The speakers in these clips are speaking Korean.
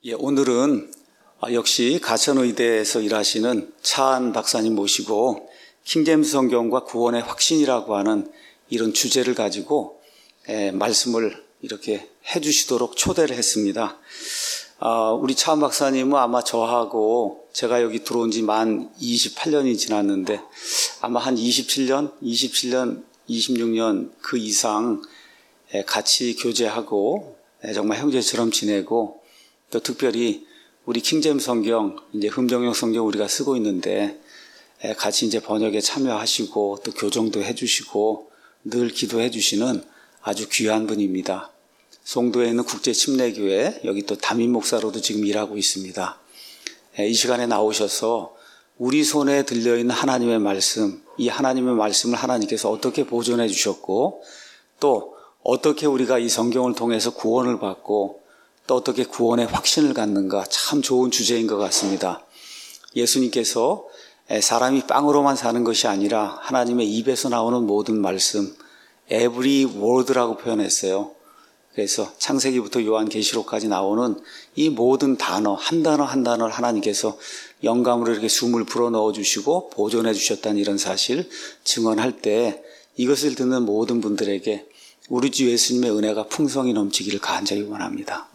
오늘은 역시 가천의대에서 일하시는 차한 박사님 모시고 킹제임스 성경과 구원의 확신이라고 하는 이런 주제를 가지고 말씀을 이렇게 해주시도록 초대를 했습니다. 우리 차한 박사님은 아마 저하고 제가 여기 들어온 지 만 28년이 지났는데 아마 한 27년, 26년 그 이상 같이 교제하고 정말 형제처럼 지내고 또 특별히 우리 킹제임스 성경, 이제 흠정용 성경 우리가 쓰고 있는데 같이 이제 번역에 참여하시고 또 교정도 해주시고 늘 기도해 주시는 아주 귀한 분입니다. 송도에 있는 국제침례교회, 여기 또 담임 목사로도 지금 일하고 있습니다. 이 시간에 나오셔서 우리 손에 들려있는 하나님의 말씀, 이 하나님의 말씀을 하나님께서 어떻게 보존해 주셨고 또 어떻게 우리가 이 성경을 통해서 구원을 받고 또 어떻게 구원의 확신을 갖는가, 참 좋은 주제인 것 같습니다. 예수님께서 사람이 빵으로만 사는 것이 아니라 하나님의 입에서 나오는 모든 말씀, every word라고 표현했어요. 그래서 창세기부터 요한계시록까지 나오는 이 모든 단어, 한 단어 한 단어를 하나님께서 영감으로 이렇게 숨을 불어넣어 주시고 보존해 주셨다는 이런 사실 증언할 때 이것을 듣는 모든 분들에게 우리 주 예수님의 은혜가 풍성히 넘치기를 간절히 원합니다.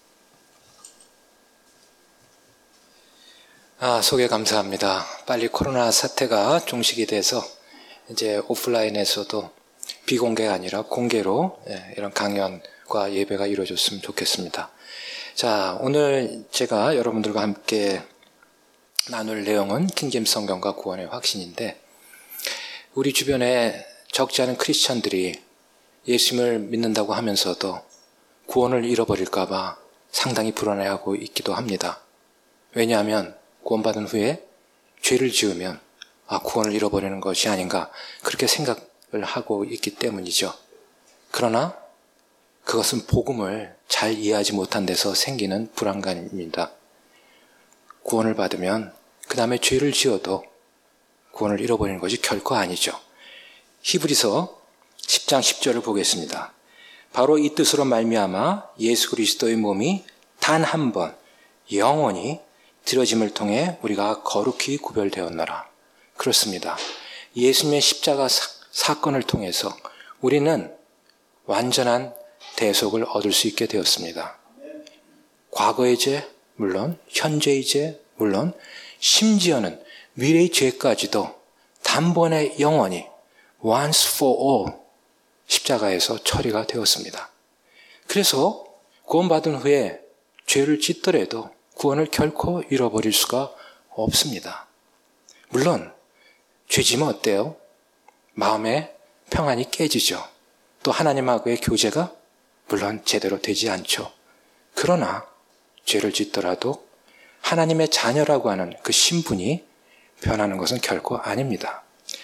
소개 감사합니다. 빨리 코로나 사태가 종식이 돼서 이제 오프라인에서도 비공개가 아니라 공개로 이런 강연과 예배가 이루어졌으면 좋겠습니다. 자, 오늘 제가 여러분들과 함께 나눌 내용은 킹제임스 성경과 구원의 확신인데, 우리 주변에 적지 않은 크리스천들이 예수님을 믿는다고 하면서도 구원을 잃어버릴까 봐 상당히 불안해하고 있기도 합니다. 왜냐하면 구원받은 후에 죄를 지으면 구원을 잃어버리는 것이 아닌가 그렇게 생각을 하고 있기 때문이죠. 그러나 그것은 복음을 잘 이해하지 못한 데서 생기는 불안감입니다. 구원을 받으면 그 다음에 죄를 지어도 구원을 잃어버리는 것이 결코 아니죠. 히브리서 10장 10절을 보겠습니다. 바로 이 뜻으로 말미암아 예수 그리스도의 몸이 단 한 번 영원히 드려짐을 통해 우리가 거룩히 구별되었노라. 그렇습니다. 예수님의 십자가 사건을 통해서 우리는 완전한 대속을 얻을 수 있게 되었습니다. 과거의 죄, 물론 현재의 죄, 물론 심지어는 미래의 죄까지도 단번에 영원히 once for all 십자가에서 처리가 되었습니다. 그래서 구원받은 후에 죄를 짓더라도 구원을 결코 잃어버릴 수가 없습니다. 물론 죄지면 어때요? 마음의 평안이 깨지죠. 또 하나님하고의 교제가 물론 제대로 되지 않죠. 그러나 죄를 짓더라도 하나님의 자녀라고 하는 그 신분이 변하는 것은 결코 아닙니다.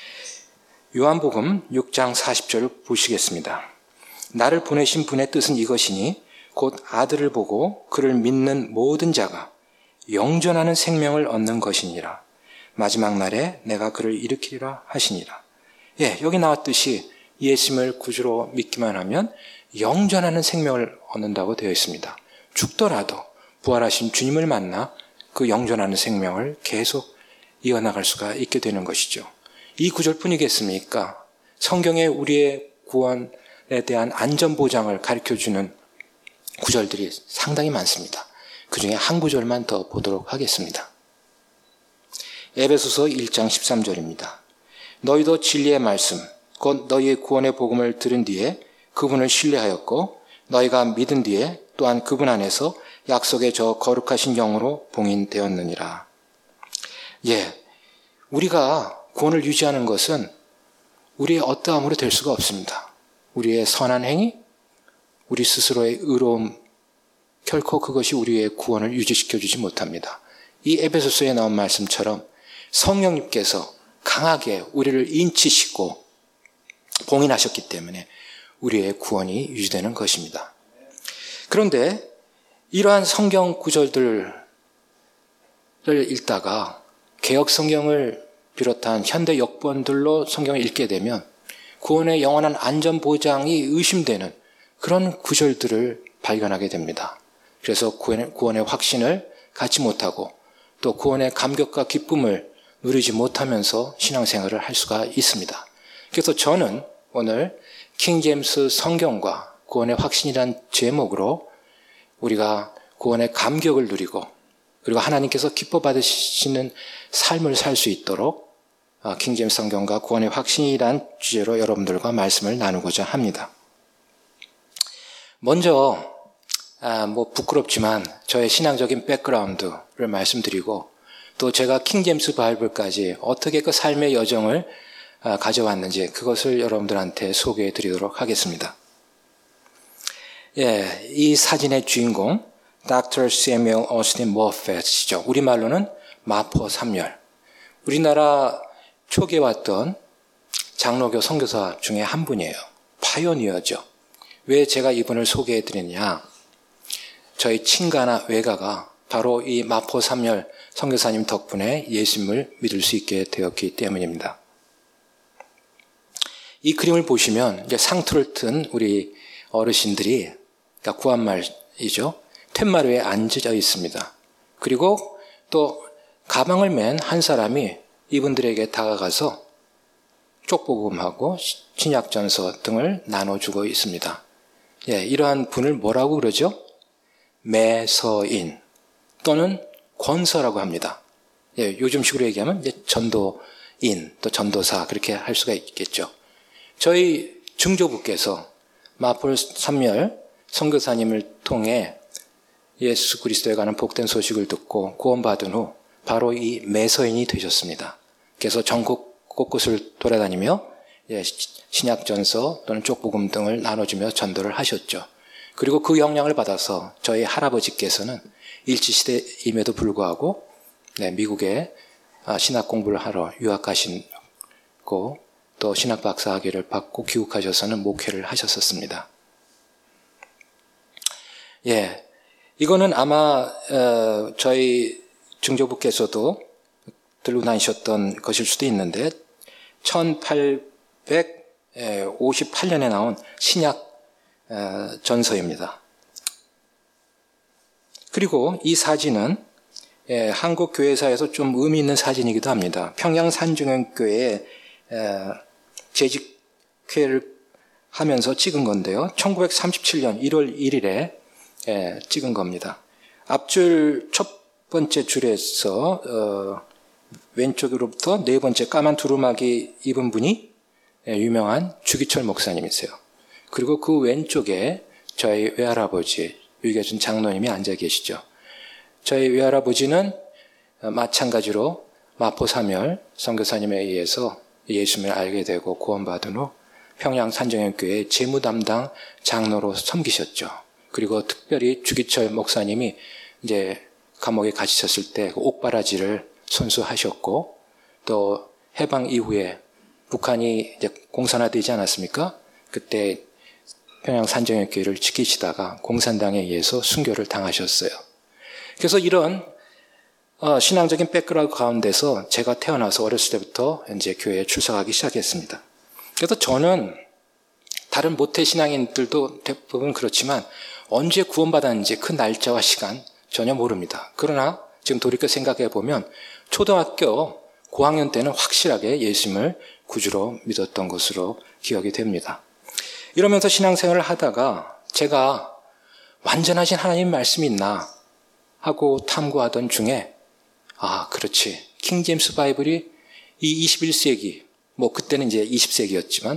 요한복음 6장 40절을 보시겠습니다. 나를 보내신 분의 뜻은 이것이니 곧 아들을 보고 그를 믿는 모든 자가 영존하는 생명을 얻는 것이니라. 마지막 날에 내가 그를 일으키리라 하시니라. 여기 나왔듯이 예수님을 구주로 믿기만 하면 영존하는 생명을 얻는다고 되어 있습니다. 죽더라도 부활하신 주님을 만나 그 영존하는 생명을 계속 이어나갈 수가 있게 되는 것이죠. 이 구절뿐이겠습니까? 성경에 우리의 구원에 대한 안전보장을 가르쳐주는 구절들이 상당히 많습니다. 그 중에 한 구절만 더 보도록 하겠습니다. 에베소서 1장 13절입니다. 너희도 진리의 말씀, 곧 너희의 구원의 복음을 들은 뒤에 그분을 신뢰하였고 너희가 믿은 뒤에 또한 그분 안에서 약속의 저 거룩하신 영으로 봉인되었느니라. 우리가 구원을 유지하는 것은 우리의 어떠함으로 될 수가 없습니다. 우리의 선한 행위, 우리 스스로의 의로움, 결코 그것이 우리의 구원을 유지시켜주지 못합니다. 이 에베소서에 나온 말씀처럼 성령님께서 강하게 우리를 인치시고 봉인하셨기 때문에 우리의 구원이 유지되는 것입니다. 그런데 이러한 성경 구절들을 읽다가 개역 성경을 비롯한 현대 역본들로 성경을 읽게 되면 구원의 영원한 안전 보장이 의심되는 그런 구절들을 발견하게 됩니다. 그래서 구원의 확신을 갖지 못하고 또 구원의 감격과 기쁨을 누리지 못하면서 신앙생활을 할 수가 있습니다. 그래서 저는 오늘 킹제임스 성경과 구원의 확신이란 제목으로 우리가 구원의 감격을 누리고 그리고 하나님께서 기뻐 받으시는 삶을 살 수 있도록 킹제임스 성경과 구원의 확신이란 주제로 여러분들과 말씀을 나누고자 합니다. 먼저 부끄럽지만 저의 신앙적인 백그라운드를 말씀드리고 또 제가 킹제임스 바이블까지 어떻게 그 삶의 여정을 가져왔는지 그것을 여러분들한테 소개해 드리도록 하겠습니다. 이 사진의 주인공 Dr. Samuel Austin Moffett이죠. 우리말로는 마포 3열. 우리나라 초기에 왔던 장로교 선교사 중에 한 분이에요. 파이오니어죠. 왜 제가 이분을 소개해 드리느냐? 저희 친가나 외가가 바로 이 마포 3열 선교사님 덕분에 예수님을 믿을 수 있게 되었기 때문입니다. 이 그림을 보시면 이제 상투를 튼 우리 어르신들이 그러니까 구한말이죠. 툇마루에 앉아 있습니다. 그리고 또 가방을 맨 한 사람이 이분들에게 다가가서 쪽복음하고 신약전서 등을 나눠주고 있습니다. 이러한 분을 뭐라고 그러죠? 매서인 또는 권서라고 합니다. 요즘식으로 얘기하면 이제 전도인 또 전도사 그렇게 할 수가 있겠죠. 저희 증조부께서 마포 3열 선교사님을 통해 예수 그리스도에 관한 복된 소식을 듣고 구원받은 후 바로 이 매서인이 되셨습니다. 그래서 전국 곳곳을 돌아다니며 신약전서 또는 쪽복음 등을 나눠주며 전도를 하셨죠. 그리고 그 영향을 받아서 저희 할아버지께서는 일제시대임에도 불구하고 미국에 신학 공부를 하러 유학 가시고 또 신학 박사 학위를 받고 귀국하셔서는 목회를 하셨었습니다. 이거는 아마 저희 증조부께서도 들고 다니셨던 것일 수도 있는데 1858년에 나온 신약 전서입니다. 그리고 이 사진은 한국 교회사에서 좀 의미 있는 사진이기도 합니다. 평양 산중형교회에 재직회를 하면서 찍은 건데요. 1937년 1월 1일에 찍은 겁니다. 앞줄 첫 번째 줄에서 왼쪽으로부터 네 번째 까만 두루마기 입은 분이 유명한 주기철 목사님이세요. 그리고 그 왼쪽에 저희 외할아버지 유계준 장로님이 앉아 계시죠. 저희 외할아버지는 마찬가지로 마포 3열 선교사님에 의해서 예수님을 알게 되고 구원받은 후 평양 산정형교회 재무 담당 장로로 섬기셨죠. 그리고 특별히 주기철 목사님이 이제 감옥에 갇히셨을 때 옥바라지를 손수하셨고 또 해방 이후에 북한이 이제 공산화되지 않았습니까? 그때 평양 산정형교회를 지키시다가 공산당에 의해서 순교를 당하셨어요. 그래서 이런 신앙적인 백그라운드 가운데서 제가 태어나서 어렸을 때부터 이제 교회에 출석하기 시작했습니다. 그래서 저는 다른 모태 신앙인들도 대부분 그렇지만 언제 구원받았는지 그 날짜와 시간 전혀 모릅니다. 그러나 지금 돌이켜 생각해 보면 초등학교 고학년 때는 확실하게 예수님을 구주로 믿었던 것으로 기억이 됩니다. 이러면서 신앙생활을 하다가 제가 완전하신 하나님 말씀이 있나 하고 탐구하던 중에 그렇지. 킹제임스 바이블이 이 21세기 그때는 이제 20세기였지만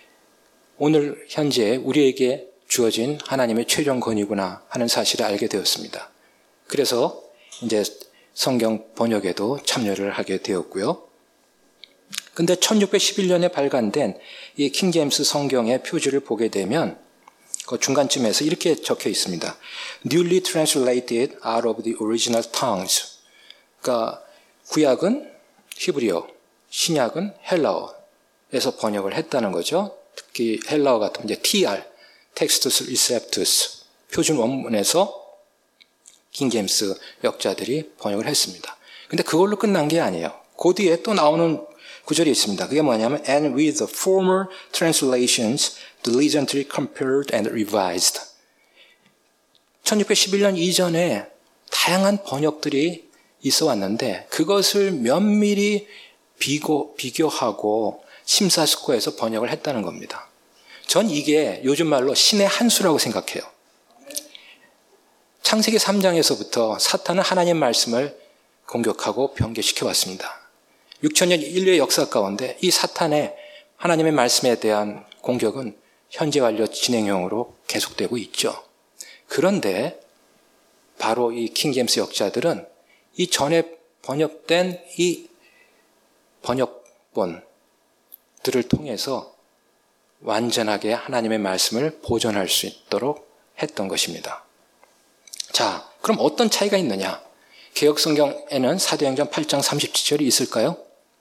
오늘 현재 우리에게 주어진 하나님의 최종 권위구나 하는 사실을 알게 되었습니다. 그래서 이제 성경 번역에도 참여를 하게 되었고요. 근데 1611년에 발간된 이 킹제임스 성경의 표지를 보게 되면 그 중간쯤에서 이렇게 적혀 있습니다. Newly translated out of the original tongues. 그러니까 구약은 히브리어, 신약은 헬라어에서 번역을 했다는 거죠. 특히 헬라어 같은 이제 TR, Textus Receptus, 표준 원문에서 킹제임스 역자들이 번역을 했습니다. 근데 그걸로 끝난 게 아니에요. 그 뒤에 또 나오는 구절이 있습니다. 그게 뭐냐면 And with the former translations diligently compared and revised. 1611년 이전에 다양한 번역들이 있어 왔는데 그것을 면밀히 비교하고 심사숙고해서 번역을 했다는 겁니다. 전 이게 요즘 말로 신의 한 수라고 생각해요. 창세기 3장에서부터 사탄은 하나님 말씀을 공격하고 변개시켜 왔습니다. 6천년 인류의 역사 가운데 이 사탄의 하나님의 말씀에 대한 공격은 현재 완료 진행형으로 계속되고 있죠. 그런데 바로 이 킹제임스 역자들은 이 전에 번역된 이 번역본들을 통해서 완전하게 하나님의 말씀을 보존할 수 있도록 했던 것입니다. 자, 그럼 어떤 차이가 있느냐? 개역성경에는 사도행전 8장 37절이 있을까요?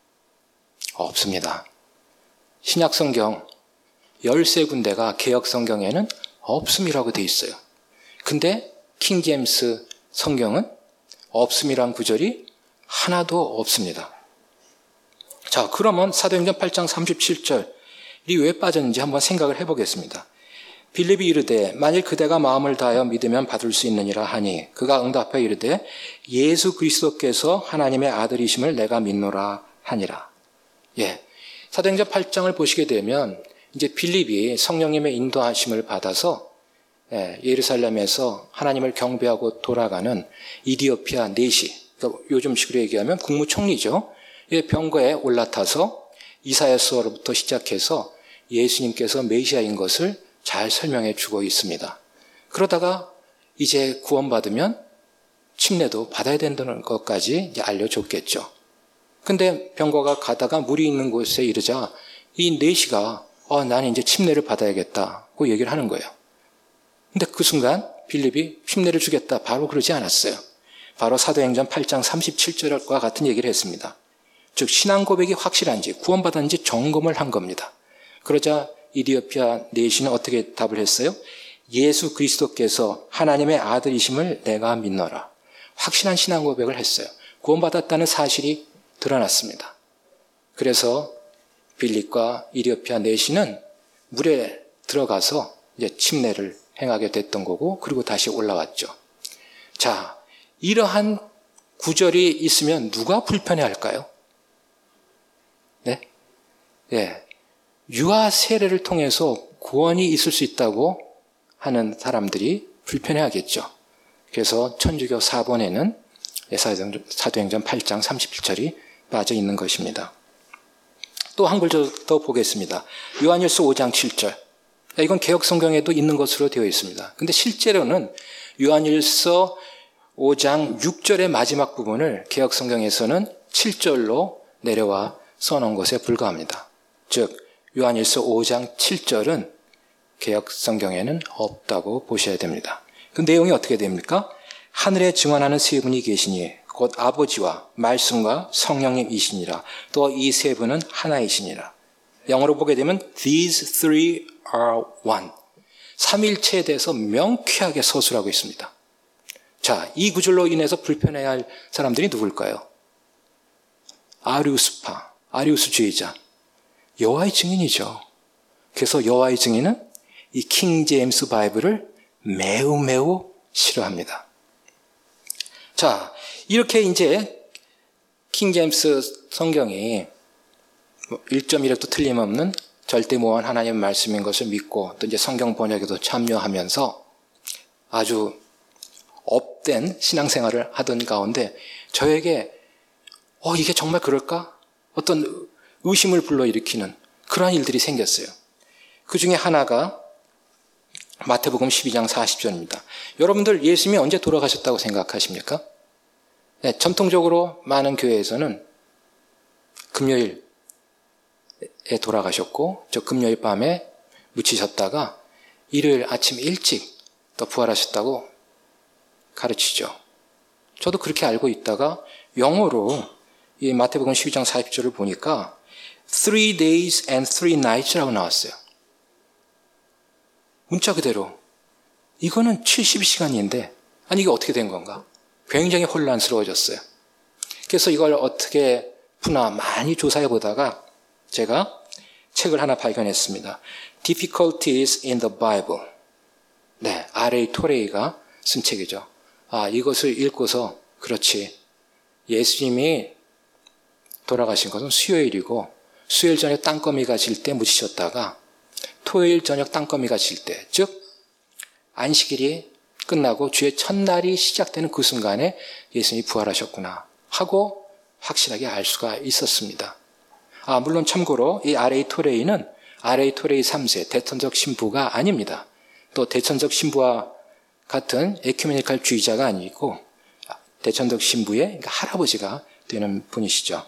없습니다. 신약성경 13군데가 개역성경에는 없음이라고 되어 있어요. 근데 킹제임스 성경은 없음이란 구절이 하나도 없습니다. 자, 그러면 사도행전 8장 37절이 왜 빠졌는지 한번 생각을 해보겠습니다. 빌립이 이르되 만일 그대가 마음을 다하여 믿으면 받을 수 있느니라 하니 그가 응답하여 이르되 예수 그리스도께서 하나님의 아들이심을 내가 믿노라 하니라. 예, 사도행전 8장을 보시게 되면 이제 빌립이 성령님의 인도하심을 받아서 예루살렘에서 하나님을 경배하고 돌아가는 이디오피아 내시, 그러니까 요즘식으로 얘기하면 국무총리죠. 병거에 올라타서 이사야서로부터 시작해서 예수님께서 메시아인 것을 잘 설명해 주고 있습니다. 그러다가 이제 구원받으면 침례도 받아야 된다는 것까지 이제 알려줬겠죠. 근데 병거가 가다가 물이 있는 곳에 이르자 이 내시가 나는 이제 침례를 받아야겠다고 얘기를 하는 거예요. 근데 그 순간 빌립이 침례를 주겠다 바로 그러지 않았어요. 바로 사도행전 8장 37절과 같은 얘기를 했습니다. 즉 신앙 고백이 확실한지 구원받았는지 점검을 한 겁니다. 그러자 이디오피아 내시는 어떻게 답을 했어요? 예수 그리스도께서 하나님의 아들이심을 내가 믿노라. 확실한 신앙 고백을 했어요. 구원받았다는 사실이 드러났습니다. 그래서 빌립과 이디오피아 내시는 물에 들어가서 이제 침례를 행하게 됐던 거고 그리고 다시 올라왔죠. 자, 이러한 구절이 있으면 누가 불편해할까요? 네? 예. 유아 세례를 통해서 구원이 있을 수 있다고 하는 사람들이 불편해하겠죠. 그래서 천주교 4번에는 사도행전 8장 37절이 빠져 있는 것입니다. 또 한 구절 더 보겠습니다. 요한일서 5장 7절. 이건 개역성경에도 있는 것으로 되어 있습니다. 근데 실제로는 요한일서 5장 6절의 마지막 부분을 개역성경에서는 7절로 내려와 써놓은 것에 불과합니다. 즉 요한일서 5장 7절은 개역성경에는 없다고 보셔야 됩니다. 그 내용이 어떻게 됩니까? 하늘에 증언하는 세 분이 계시니 곧 아버지와 말씀과 성령님이시니라. 또 이 세 분은 하나이시니라. 영어로 보게 되면 These three are one. 삼일체에 대해서 명쾌하게 서술하고 있습니다. 자, 이 구절로 인해서 불편해야 할 사람들이 누굴까요? 아리우스파, 아리우스주의자. 여호와의 증인이죠. 그래서 여호와의 증인은 이 킹 제임스 바이블을 매우 매우 싫어합니다. 자, 이렇게 이제 킹 제임스 성경이 1.1획도 틀림없는 절대무한 하나님의 말씀인 것을 믿고 또 이제 성경 번역에도 참여하면서 아주 업된 신앙생활을 하던 가운데 저에게 이게 정말 그럴까? 어떤 의심을 불러일으키는 그러한 일들이 생겼어요. 그 중에 하나가 마태복음 12장 40절입니다. 여러분들 예수님이 언제 돌아가셨다고 생각하십니까? 네, 전통적으로 많은 교회에서는 금요일에 돌아가셨고 저 금요일 밤에 묻히셨다가 일요일 아침 일찍 또 부활하셨다고 가르치죠. 저도 그렇게 알고 있다가 영어로 이 마태복음 12장 40절을 보니까 3 days and 3 nights라고 나왔어요. 문자 그대로. 이거는 70시간인데 아니 이게 어떻게 된 건가? 굉장히 혼란스러워졌어요. 그래서 이걸 어떻게 푸나 많이 조사해 보다가 제가 책을 하나 발견했습니다. Difficulties in the Bible. 네, R.A. 토레이가 쓴 책이죠. 이것을 읽고서 그렇지. 예수님이 돌아가신 것은 수요일이고 수요일 저녁 땅거미가 질 때 묻히셨다가 토요일 저녁 땅거미가 질 때, 즉 안식일이 끝나고 주의 첫날이 시작되는 그 순간에 예수님이 부활하셨구나 하고 확실하게 알 수가 있었습니다. 물론 참고로 이 R.A. 토레이는 R.A. 토레이 3세 대천적 신부가 아닙니다. 또 대천적 신부와 같은 에큐메니칼 주의자가 아니고 대천적 신부의 그러니까 할아버지가 되는 분이시죠.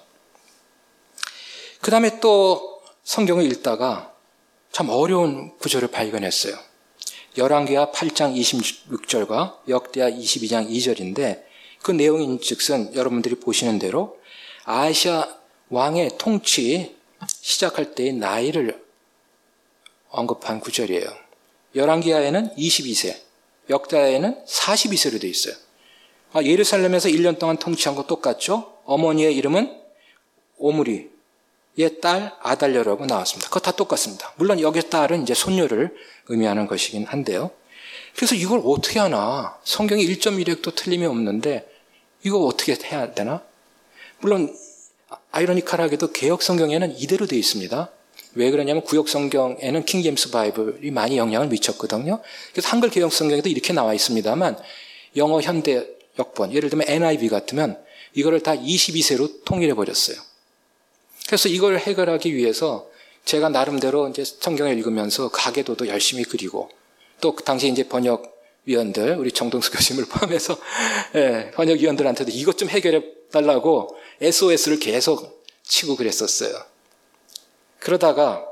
그 다음에 또 성경을 읽다가 참 어려운 구절을 발견했어요. 열왕기하 8장 26절과 역대하 22장 2절인데 그 내용인 즉슨 여러분들이 보시는 대로 아시아 왕의 통치 시작할 때의 나이를 언급한 구절이에요. 열왕기하에는 22세, 역대하에는 42세로 되어 있어요. 예루살렘에서 1년 동안 통치한 거 똑같죠? 어머니의 이름은 오므리의 딸 아달랴라고 나왔습니다. 그거 다 똑같습니다. 물론 여기 딸은 이제 손녀를 의미하는 것이긴 한데요. 그래서 이걸 어떻게 하나? 성경이 1.1획도 틀림이 없는데 이거 어떻게 해야 되나? 물론 아이러니컬하게도 개혁 성경에는 이대로 되어 있습니다. 왜 그러냐면 구역 성경에는 킹 제임스 바이블이 많이 영향을 미쳤거든요. 그래서 한글 개혁 성경에도 이렇게 나와 있습니다만 영어 현대 역본, 예를 들면 NIV 같으면 이거를 다 22세로 통일해 버렸어요. 그래서 이걸 해결하기 위해서 제가 나름대로 이제 성경을 읽으면서 가계도도 열심히 그리고 또 그 당시에 이제 번역위원들, 우리 정동수 교수님을 포함해서 번역위원들한테도 이것 좀 해결해 달라고 SOS를 계속 치고 그랬었어요. 그러다가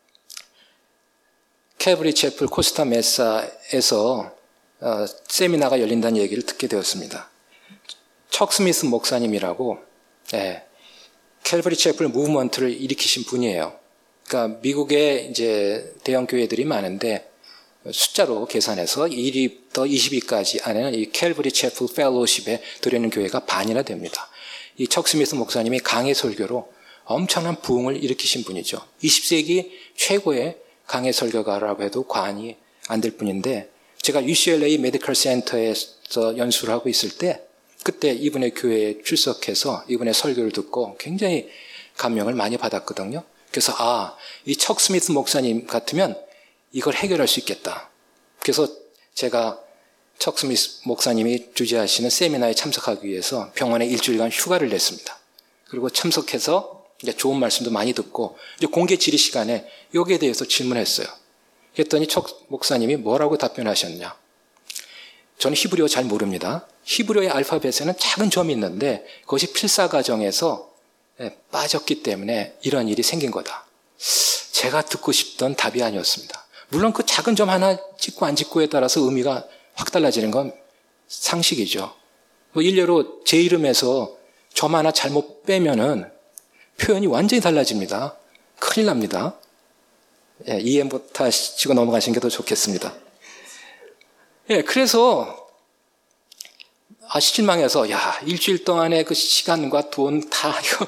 캐브리 채플 코스타 메사에서 세미나가 열린다는 얘기를 듣게 되었습니다. 척 스미스 목사님이라고 캘버리 채플 무브먼트를 일으키신 분이에요. 그러니까 미국에 이제 대형 교회들이 많은데 숫자로 계산해서 1위부터 20위까지 안에는 이 캘버리 채플 펠로우십에 들어있는 교회가 반이나 됩니다. 이 척 스미스 목사님이 강해 설교로 엄청난 부흥을 일으키신 분이죠. 20세기 최고의 강해 설교가라고 해도 과언이 안 될 분인데 제가 UCLA 메디컬 센터에서 연수를 하고 있을 때 그때 이분의 교회에 출석해서 이분의 설교를 듣고 굉장히 감명을 많이 받았거든요. 그래서 이 척 스미스 목사님 같으면 이걸 해결할 수 있겠다. 그래서 제가 척 스미스 목사님이 주재하시는 세미나에 참석하기 위해서 병원에 일주일간 휴가를 냈습니다. 그리고 참석해서 이제 좋은 말씀도 많이 듣고 이제 공개 질의 시간에 여기에 대해서 질문했어요. 그랬더니 척 목사님이 뭐라고 답변하셨냐? 저는 히브리어 잘 모릅니다. 히브리어의 알파벳에는 작은 점이 있는데 그것이 필사 과정에서 빠졌기 때문에 이런 일이 생긴 거다. 제가 듣고 싶던 답이 아니었습니다. 물론 그 작은 점 하나 찍고 안 찍고에 따라서 의미가 확 달라지는 건 상식이죠. 일례로 제 이름에서 점 하나 잘못 빼면은 표현이 완전히 달라집니다. 큰일 납니다. 이해 못 하시고 넘어가시는 게 더 좋겠습니다. 그래서 실망해서 일주일 동안의 그 시간과 돈 다 이거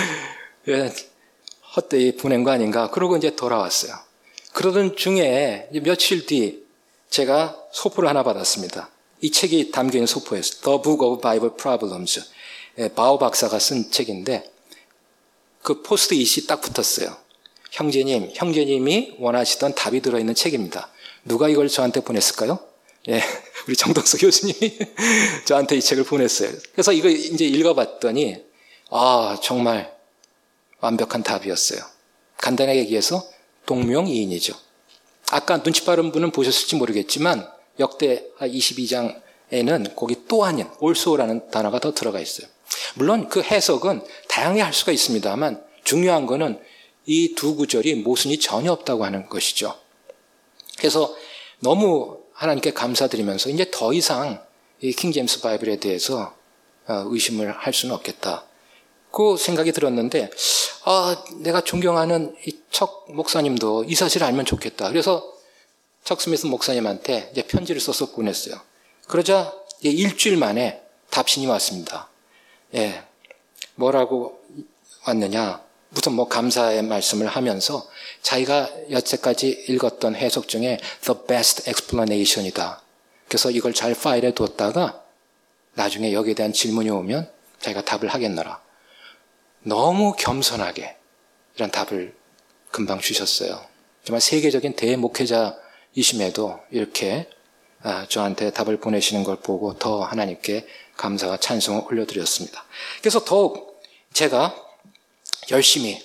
헛되이 보낸 거 아닌가. 그러고 이제 돌아왔어요. 그러던 중에 며칠 뒤 제가 소포를 하나 받았습니다. 이 책이 담겨있는 소포였어요. The Book of Bible Problems. 바오 박사가 쓴 책인데 그 포스트잇이 딱 붙었어요. 형제님이 원하시던 답이 들어있는 책입니다. 누가 이걸 저한테 보냈을까요? 우리 정동수 교수님이 저한테 이 책을 보냈어요. 그래서 이거 이제 읽어봤더니 정말 완벽한 답이었어요. 간단하게 얘기해서 동명이인이죠. 아까 눈치 빠른 분은 보셨을지 모르겠지만 역대 22장에는 거기 또 아닌 also라는 단어가 더 들어가 있어요. 물론 그 해석은 다양하게 할 수가 있습니다만 중요한 거는 이 두 구절이 모순이 전혀 없다고 하는 것이죠. 그래서 너무 하나님께 감사드리면서 이제 더 이상 이 킹 제임스 바이블에 대해서 의심을 할 수는 없겠다. 그 생각이 들었는데 내가 존경하는 이 척 목사님도 이 사실을 알면 좋겠다. 그래서 척 스미스 목사님한테 이제 편지를 써서 보냈어요. 그러자 일주일 만에 답신이 왔습니다. 뭐라고 왔느냐? 무슨 감사의 말씀을 하면서 자기가 여태까지 읽었던 해석 중에 the best explanation이다. 그래서 이걸 잘 파일에 뒀다가 나중에 여기에 대한 질문이 오면 자기가 답을 하겠노라. 너무 겸손하게 이런 답을 금방 주셨어요. 정말 세계적인 대목회자이심에도 이렇게 저한테 답을 보내시는 걸 보고 더 하나님께 감사와 찬송을 올려드렸습니다. 그래서 더욱 제가 열심히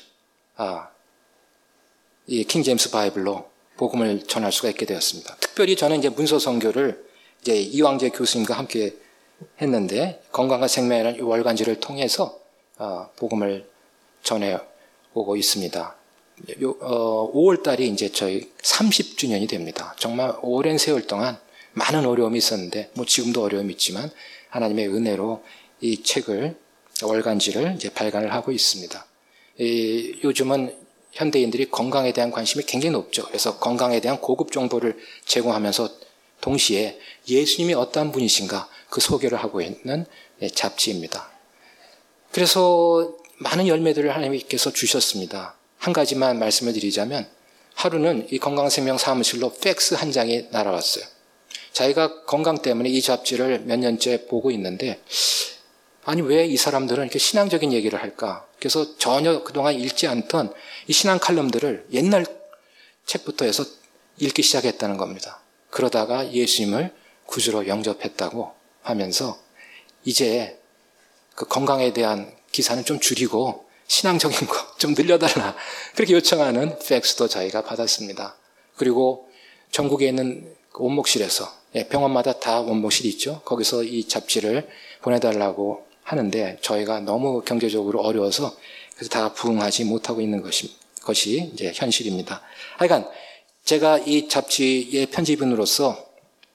이 킹제임스 바이블로 복음을 전할 수가 있게 되었습니다. 특별히 저는 이제 문서 선교를 이제 이왕재 교수님과 함께 했는데 건강과 생명이라는 월간지를 통해서 복음을 전해 오고 있습니다. 5월 달이 이제 저희 30주년이 됩니다. 정말 오랜 세월 동안 많은 어려움이 있었는데 지금도 어려움이 있지만 하나님의 은혜로 이 책을 월간지를 이제 발간을 하고 있습니다. 요즘은 현대인들이 건강에 대한 관심이 굉장히 높죠. 그래서 건강에 대한 고급 정보를 제공하면서 동시에 예수님이 어떠한 분이신가 그 소개를 하고 있는 잡지입니다. 그래서 많은 열매들을 하나님께서 주셨습니다. 한 가지만 말씀을 드리자면 하루는 이 건강생명 사무실로 팩스 한 장이 날아왔어요. 자기가 건강 때문에 이 잡지를 몇 년째 보고 있는데 아니 왜 이 사람들은 이렇게 신앙적인 얘기를 할까? 그래서 전혀 그동안 읽지 않던 이 신앙 칼럼들을 옛날 책부터 해서 읽기 시작했다는 겁니다. 그러다가 예수님을 구주로 영접했다고 하면서 이제 그 건강에 대한 기사는 좀 줄이고 신앙적인 거 좀 늘려달라. 그렇게 요청하는 팩스도 저희가 받았습니다. 그리고 전국에 있는 원목실에서 병원마다 다 원목실이 있죠. 거기서 이 잡지를 보내달라고 하는데 저희가 너무 경제적으로 어려워서 그래서 다 부응하지 못하고 있는 것이 이제 현실입니다. 하여간 제가 이 잡지의 편집인으로서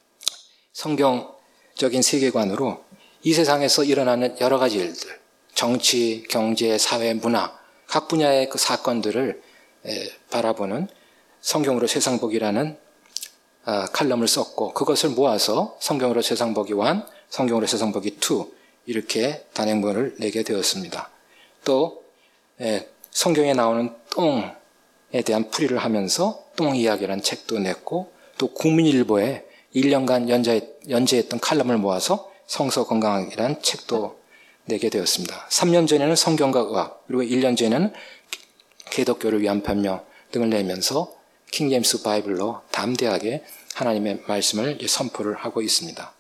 성경적인 세계관으로 이 세상에서 일어나는 여러 가지 일들, 정치, 경제, 사회, 문화 각 분야의 그 사건들을 바라보는 성경으로 세상 보기라는 칼럼을 썼고 그것을 모아서 성경으로 세상 보기 1, 성경으로 세상 보기 2 이렇게 단행본을 내게 되었습니다. 또 성경에 나오는 똥에 대한 풀이를 하면서 똥 이야기라는 책도 냈고 또 국민일보에 1년간 연재했던 칼럼을 모아서 성서 건강이라는 책도 내게 되었습니다. 3년 전에는 성경과 의학 그리고 1년 전에는 개독교를 위한 변명 등을 내면서 킹제임스 바이블로 담대하게 하나님의 말씀을 선포를 하고 있습니다.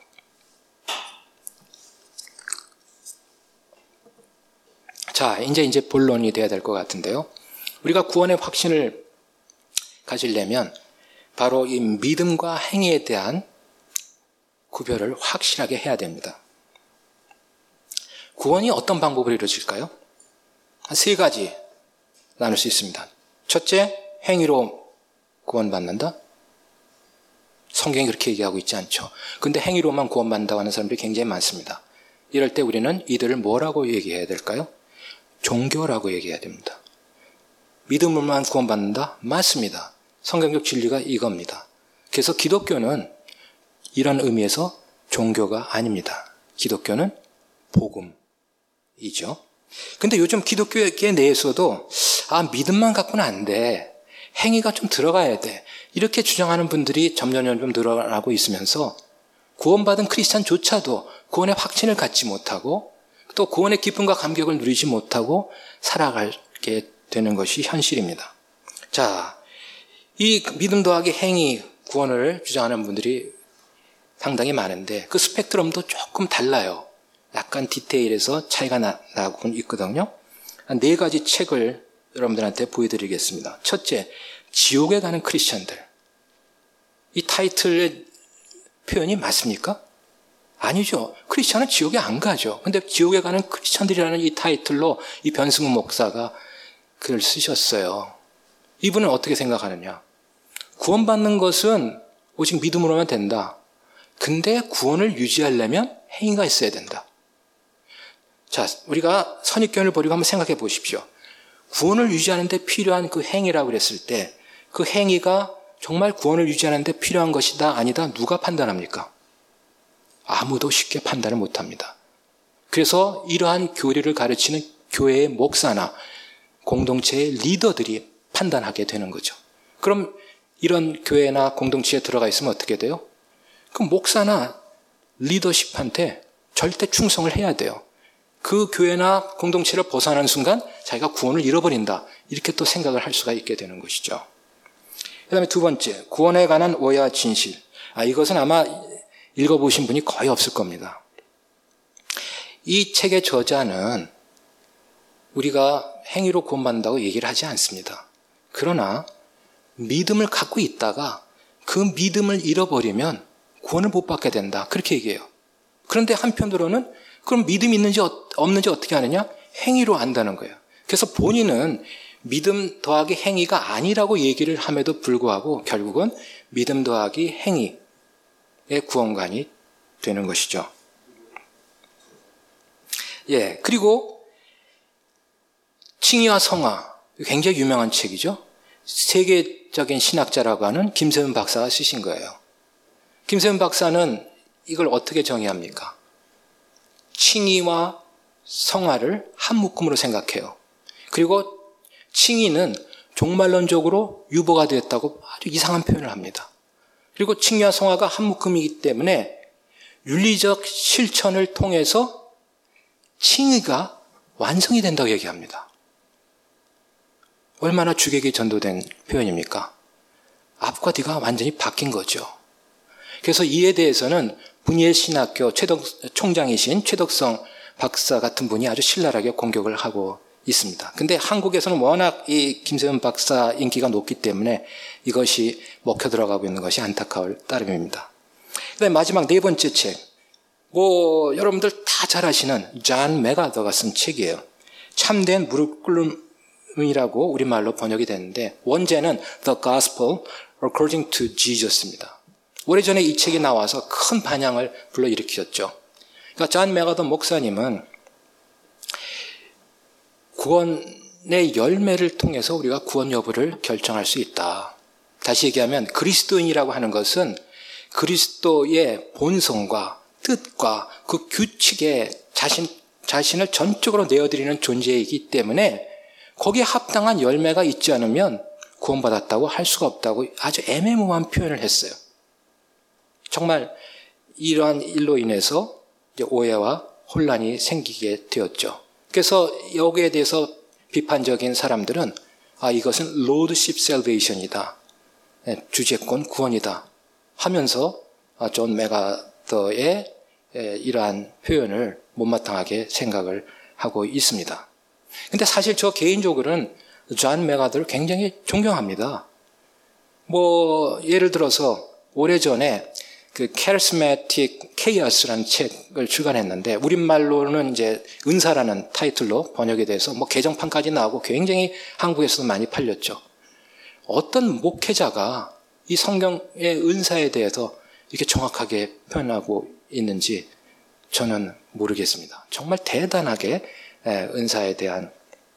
자, 이제 본론이 돼야 될 것 같은데요. 우리가 구원의 확신을 가지려면 바로 이 믿음과 행위에 대한 구별을 확실하게 해야 됩니다. 구원이 어떤 방법으로 이루어질까요? 한 3가지 나눌 수 있습니다. 첫째, 행위로 구원받는다? 성경이 그렇게 얘기하고 있지 않죠. 근데 행위로만 구원받는다고 하는 사람들이 굉장히 많습니다. 이럴 때 우리는 이들을 뭐라고 얘기해야 될까요? 종교라고 얘기해야 됩니다. 믿음으로만 구원받는다? 맞습니다. 성경적 진리가 이겁니다. 그래서 기독교는 이런 의미에서 종교가 아닙니다. 기독교는 복음이죠. 근데 요즘 기독교계 내에서도 믿음만 갖고는 안 돼. 행위가 좀 들어가야 돼. 이렇게 주장하는 분들이 점점 늘어나고 있으면서 구원받은 크리스찬조차도 구원의 확신을 갖지 못하고 또 구원의 기쁨과 감격을 누리지 못하고 살아가게 되는 것이 현실입니다. 자, 이 믿음 더하기 행위 구원을 주장하는 분들이 상당히 많은데 그 스펙트럼도 조금 달라요. 약간 디테일에서 차이가 나고 있거든요. 한 4가지 책을 여러분들한테 보여드리겠습니다. 첫째, 지옥에 가는 크리스천들. 이 타이틀의 표현이 맞습니까? 아니죠. 크리스천은 지옥에 안 가죠. 근데 지옥에 가는 크리스천들이라는 이 타이틀로 이 변승우 목사가 글을 쓰셨어요. 이분은 어떻게 생각하느냐? 구원받는 것은 오직 믿음으로만 된다. 근데 구원을 유지하려면 행위가 있어야 된다. 자, 우리가 선입견을 버리고 한번 생각해 보십시오. 구원을 유지하는 데 필요한 그 행위라고 그랬을 때 그 행위가 정말 구원을 유지하는 데 필요한 것이다 아니다 누가 판단합니까? 아무도 쉽게 판단을 못합니다. 그래서 이러한 교리를 가르치는 교회의 목사나 공동체의 리더들이 판단하게 되는 거죠. 그럼 이런 교회나 공동체에 들어가 있으면 어떻게 돼요? 그 목사나 리더십한테 절대 충성을 해야 돼요. 그 교회나 공동체를 벗어나는 순간 자기가 구원을 잃어버린다. 이렇게 또 생각을 할 수가 있게 되는 것이죠. 그 다음에 두 번째, 구원에 관한 오해와 진실. 이것은 아마 읽어보신 분이 거의 없을 겁니다. 이 책의 저자는 우리가 행위로 구원받는다고 얘기를 하지 않습니다. 그러나 믿음을 갖고 있다가 그 믿음을 잃어버리면 구원을 못 받게 된다. 그렇게 얘기해요. 그런데 한편으로는 그럼 믿음이 있는지 없는지 어떻게 아느냐? 행위로 안다는 거예요. 그래서 본인은 믿음 더하기 행위가 아니라고 얘기를 함에도 불구하고 결국은 믿음 더하기 행위의 구원관이 되는 것이죠. 예, 그리고 칭의와 성화, 굉장히 유명한 책이죠. 세계적인 신학자라고 하는 김세훈 박사가 쓰신 거예요. 김세훈 박사는 이걸 어떻게 정의합니까? 칭의와 성화를 한 묶음으로 생각해요. 그리고 칭의는 종말론적으로 유보가 되었다고 아주 이상한 표현을 합니다. 그리고 칭의와 성화가 한 묶음이기 때문에 윤리적 실천을 통해서 칭의가 완성이 된다고 얘기합니다. 얼마나 주객이 전도된 표현입니까? 앞과 뒤가 완전히 바뀐 거죠. 그래서 이에 대해서는 분이엘 신학교 총장이신 최덕성 박사 같은 분이 아주 신랄하게 공격을 하고 있습니다. 근데 한국에서는 워낙 이 김세훈 박사 인기가 높기 때문에 이것이 먹혀 들어가고 있는 것이 안타까울 따름입니다. 그다음에 마지막 네 번째 책. 여러분들 다 잘 아시는 존 맥아더가 쓴 책이에요. 참된 무릎 꿇음이라고 우리말로 번역이 됐는데 원제는 The Gospel According to Jesus입니다. 오래전에 이 책이 나와서 큰 반향을 불러일으켰죠. 그러니까 존 맥아더 목사님은 구원의 열매를 통해서 우리가 구원 여부를 결정할 수 있다. 다시 얘기하면 그리스도인이라고 하는 것은 그리스도의 본성과 뜻과 그 규칙에 자신을 전적으로 내어드리는 존재이기 때문에 거기에 합당한 열매가 있지 않으면 구원받았다고 할 수가 없다고 아주 애매모호한 표현을 했어요. 정말 이러한 일로 인해서 오해와 혼란이 생기게 되었죠. 그래서 여기에 대해서 비판적인 사람들은 이것은 Lordship Salvation이다. 주제권 구원이다. 하면서 존 맥아더의 이러한 표현을 못마땅하게 생각을 하고 있습니다. 근데 사실 저 개인적으로는 존 맥아더를 굉장히 존경합니다. 예를 들어서 오래전에 그 Charismatic Chaos라는 책을 출간했는데 우리말로는 이제 은사라는 타이틀로 번역이 돼서 개정판까지 나오고 굉장히 한국에서도 많이 팔렸죠. 어떤 목회자가 이 성경의 은사에 대해서 이렇게 정확하게 표현하고 있는지 저는 모르겠습니다. 정말 대단하게 은사에 대한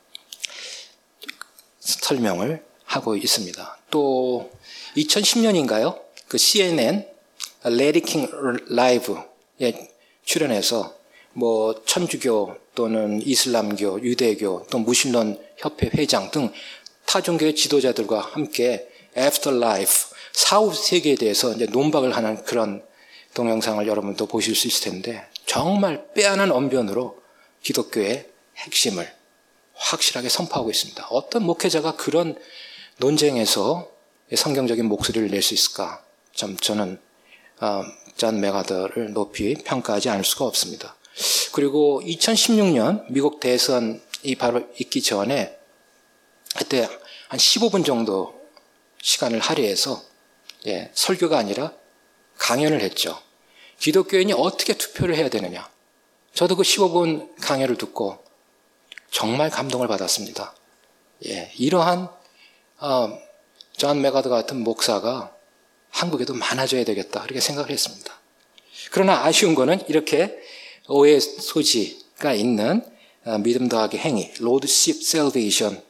설명을 하고 있습니다. 또 2010년인가요? 그 CNN 레디 킹 라이브에 출연해서 천주교 또는 이슬람교, 유대교 또 무신론 협회 회장 등 타종교의 지도자들과 함께 애프터라이프, 사후 세계에 대해서 이제 논박을 하는 그런 동영상을 여러분도 보실 수 있을 텐데 정말 빼어난 언변으로 기독교의 핵심을 확실하게 선포하고 있습니다. 어떤 목회자가 그런 논쟁에서 성경적인 목소리를 낼 수 있을까? 저는 존 맥아더를 높이 평가하지 않을 수가 없습니다. 그리고 2016년 미국 대선이 바로 있기 전에 그때 한 15분 정도 시간을 할애해서 설교가 아니라 강연을 했죠. 기독교인이 어떻게 투표를 해야 되느냐. 저도 그 15분 강연을 듣고 정말 감동을 받았습니다. 이러한 존 맥아더 같은 목사가 한국에도 많아져야 되겠다 그렇게 생각을 했습니다. 그러나 아쉬운 거는 이렇게 오해 소지가 있는 믿음 더하기 행위, Lordship Salvation의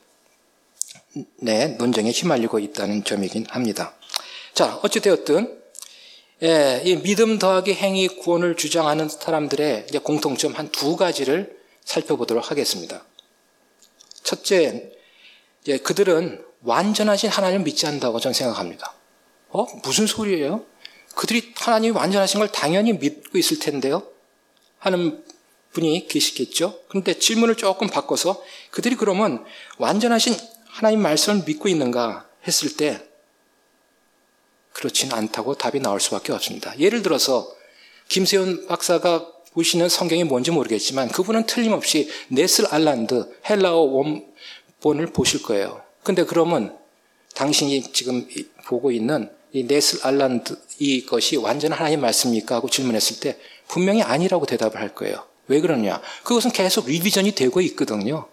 논쟁에 휘말리고 있다는 점이긴 합니다. 자, 어찌되었든 이 믿음 더하기 행위 구원을 주장하는 사람들의 이제 공통점 한 두 가지를 살펴보도록 하겠습니다. 첫째, 그들은 완전하신 하나님을 믿지 않는다고 저는 생각합니다. 무슨 소리예요? 그들이 하나님이 완전하신 걸 당연히 믿고 있을 텐데요 하는 분이 계시겠죠. 그런데 질문을 조금 바꿔서 그들이 그러면 완전하신 하나님 말씀을 믿고 있는가 했을 때 그렇진 않다고 답이 나올 수밖에 없습니다. 예를 들어서 김세훈 박사가 보시는 성경이 뭔지 모르겠지만 그분은 틀림없이 네슬 알란드 헬라어 원본을 보실 거예요. 근데 그러면 당신이 지금 보고 있는 이 네슬 알란드 이것이 완전 하나님 말씀입니까? 하고 질문했을 때 분명히 아니라고 대답을 할 거예요. 왜 그러냐? 그것은 계속 리비전이 되고 있거든요.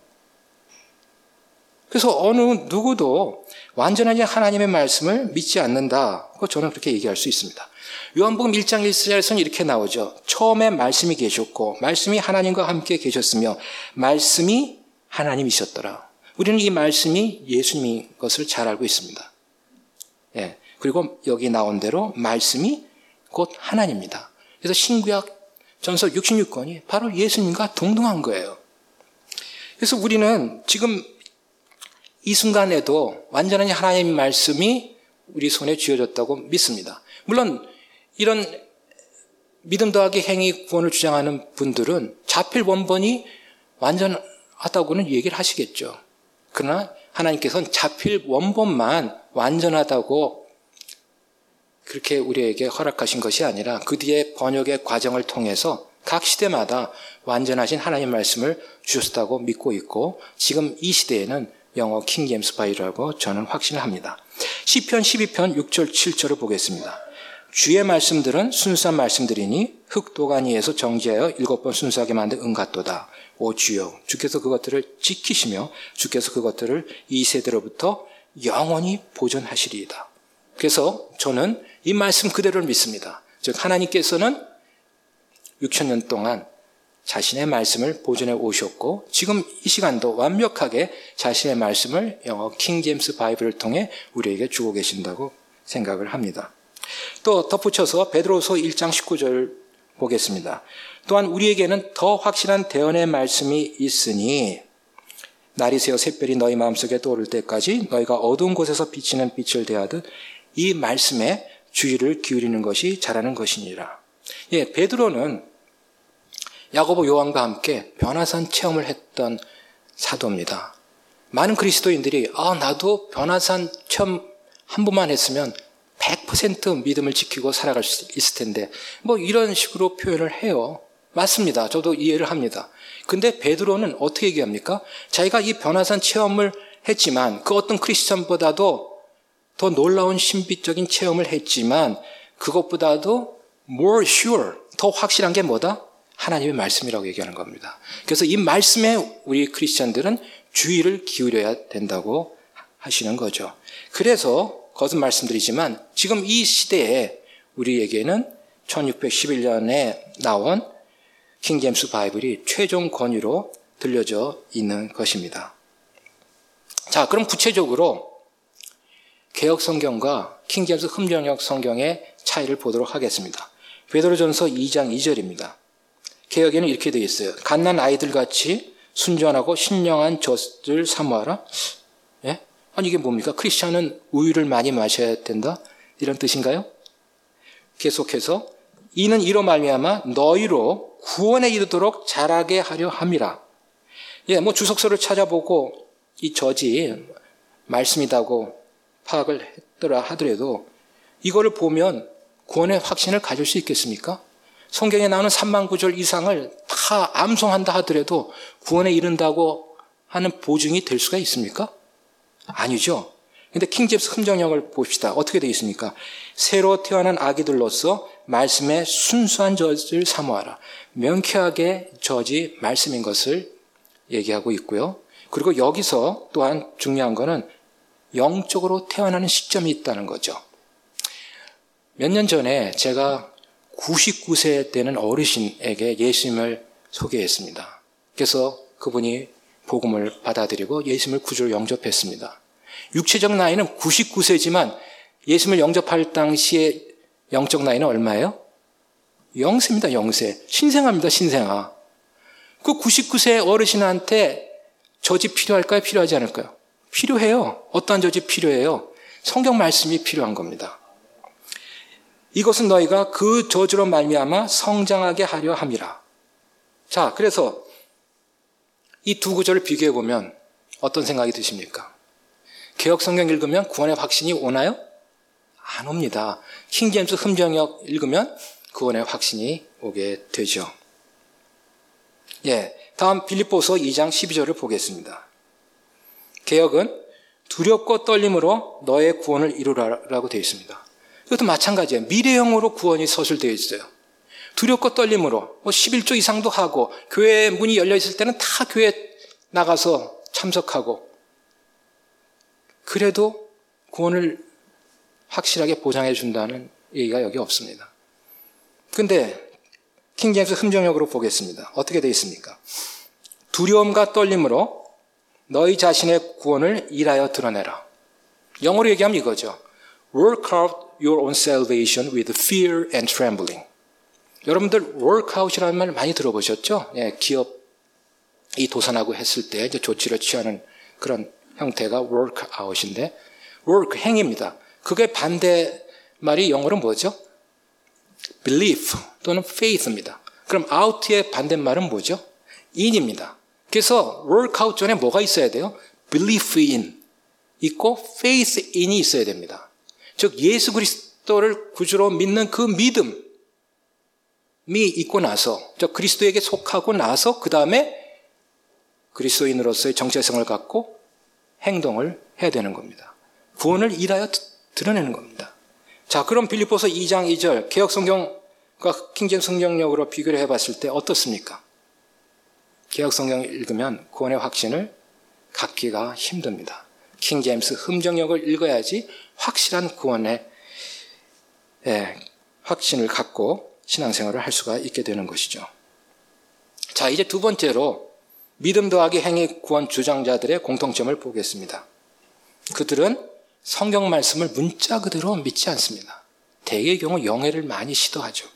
그래서 어느 누구도 완전하게 하나님의 말씀을 믿지 않는다. 저는 그렇게 얘기할 수 있습니다. 요한복음 1장 1절에서는 이렇게 나오죠. 처음에 말씀이 계셨고 말씀이 하나님과 함께 계셨으며 말씀이 하나님이셨더라. 우리는 이 말씀이 예수님인 것을 잘 알고 있습니다. 예. 그리고 여기 나온 대로 말씀이 곧 하나님입니다. 그래서 신구약 전서 66권이 바로 예수님과 동등한 거예요. 그래서 우리는 지금 이 순간에도 완전한 하나님의 말씀이 우리 손에 쥐어졌다고 믿습니다. 물론 이런 믿음 더하기 행위 구원을 주장하는 분들은 자필 원본이 완전하다고는 얘기를 하시겠죠. 그러나 하나님께서는 자필 원본만 완전하다고 그렇게 우리에게 허락하신 것이 아니라 그 뒤에 번역의 과정을 통해서 각 시대마다 완전하신 하나님 말씀을 주셨다고 믿고 있고 지금 이 시대에는 영어 킹 제임스 바이블이라고 저는 확신을 합니다. 시편 12편 6절 7절을 보겠습니다. 주의 말씀들은 순수한 말씀들이니 흙도가니에서 정지하여 7번 순수하게 만든 은 같도다. 오 주여, 주께서 그것들을 지키시며 주께서 그것들을 이 세대로부터 영원히 보존하시리이다. 그래서 저는 이 말씀 그대로를 믿습니다. 즉 하나님께서는 6,000년 동안 자신의 말씀을 보존해 오셨고 지금 이 시간도 완벽하게 자신의 말씀을 영어 킹 제임스 바이블을 통해 우리에게 주고 계신다고 생각을 합니다. 또 덧붙여서 베드로서 1장 19절 보겠습니다. 또한 우리에게는 더 확실한 대언의 말씀이 있으니 날이 새어 샛별이 너희 마음속에 떠오를 때까지 너희가 어두운 곳에서 비치는 빛을 대하듯 이 말씀에 주의를 기울이는 것이 잘하는 것이니라. 예, 베드로는 야고보 요한과 함께 변화산 체험을 했던 사도입니다. 많은 그리스도인들이 나도 변화산 체험 한 번만 했으면 100% 믿음을 지키고 살아갈 수 있을 텐데 이런 식으로 표현을 해요. 맞습니다. 저도 이해를 합니다. 근데 베드로는 어떻게 얘기합니까? 자기가 이 변화산 체험을 했지만 그 어떤 크리스천보다도 더 놀라운 신비적인 체험을 했지만 그것보다도 more sure, 더 확실한 게 뭐다? 하나님의 말씀이라고 얘기하는 겁니다. 그래서 이 말씀에 우리 크리스천들은 주의를 기울여야 된다고 하시는 거죠. 그래서 거듭 말씀드리지만 지금 이 시대에 우리에게는 1611년에 나온 킹 제임스 바이블이 최종 권위로 들려져 있는 것입니다. 자, 그럼 구체적으로 개역 성경과 킹 제임스 흠정역 성경의 차이를 보도록 하겠습니다. 베드로전서 2장 2절입니다. 개역에는 이렇게 되어 있어요. 갓난 아이들같이 순전하고 신령한 젖을 사모하라. 예? 아니 이게 뭡니까? 크리스천은 우유를 많이 마셔야 된다? 이런 뜻인가요? 계속해서 이는 이로 말미암아 너희로 구원에 이르도록 자라게 하려 함이라. 예, 주석서를 찾아보고 이 젖이 말씀이다고 파악을 했더라 하더라도 이거를 보면 구원의 확신을 가질 수 있겠습니까? 성경에 나오는 3만 구절 이상을 다 암송한다 하더라도 구원에 이른다고 하는 보증이 될 수가 있습니까? 아니죠. 근데 킹 제임스 흠정역을 봅시다. 어떻게 되어 있습니까? 새로 태어난 아기들로서 말씀의 순수한 젖을 사모하라. 명쾌하게 젖이 말씀인 것을 얘기하고 있고요. 그리고 여기서 또한 중요한 거는 영적으로 태어나는 시점이 있다는 거죠. 몇 년 전에 제가 99세 되는 어르신에게 예수님을 소개했습니다. 그래서 그분이 복음을 받아들이고 예수님을 구주로 영접했습니다. 육체적 나이는 99세지만 예수님을 영접할 당시에 영적 나이는 얼마예요? 0세입니다. 0세. 신생아입니다. 신생아. 그 99세 어르신한테 젖이 필요할까요? 필요하지 않을까요? 필요해요. 어떠한 젖이 필요해요? 성경 말씀이 필요한 겁니다. 이것은 너희가 그 저주로 말미암아 성장하게 하려 함이라. 자, 그래서 이 두 구절을 비교해 보면 어떤 생각이 드십니까? 개역 성경 읽으면 구원의 확신이 오나요? 안 옵니다. 킹제임스 흠정역 읽으면 구원의 확신이 오게 되죠. 다음 빌립보서 2장 12절을 보겠습니다. 개역은 두렵고 떨림으로 너의 구원을 이루라라고 되어 있습니다. 이것도 마찬가지예요. 미래형으로 구원이 서술되어 있어요. 두렵고 떨림으로 11조 이상도 하고 교회 문이 열려 있을 때는 다 교회 나가서 참석하고 그래도 구원을 확실하게 보장해 준다는 얘기가 여기 없습니다. 근데 킹제임스 흠정역으로 보겠습니다. 어떻게 되어 있습니까? 두려움과 떨림으로 너희 자신의 구원을 일하여 드러내라. 영어로 얘기하면 이거죠. Work out your own salvation with fear and trembling. 여러분들 work out이라는 말 많이 들어보셨죠? 기업이 도산하고 했을 때 이제 조치를 취하는 그런 형태가 work out인데 work 행위입니다. 그게 반대 말이 영어로 뭐죠? belief 또는 faith입니다. 그럼 out의 반대말은 뭐죠? in입니다. 그래서 work out 전에 뭐가 있어야 돼요? belief in 있고 faith in이 있어야 됩니다. 즉 예수 그리스도를 구주로 믿는 그 믿음이 있고 나서 즉 그리스도에게 속하고 나서 그 다음에 그리스도인으로서의 정체성을 갖고 행동을 해야 되는 겁니다. 구원을 일하여 드러내는 겁니다. 자, 그럼 빌립보서 2장 2절 개역성경과 킹제임스 성경역으로 비교를 해봤을 때 어떻습니까? 개역성경을 읽으면 구원의 확신을 갖기가 힘듭니다. 킹제임스 흠정역을 읽어야지 확실한 구원의 확신을 갖고 신앙생활을 할 수가 있게 되는 것이죠. 자, 이제 두 번째로 믿음 더하기 행위 구원 주장자들의 공통점을 보겠습니다. 그들은 성경 말씀을 문자 그대로 믿지 않습니다. 대개의 경우 영해를 많이 시도하죠.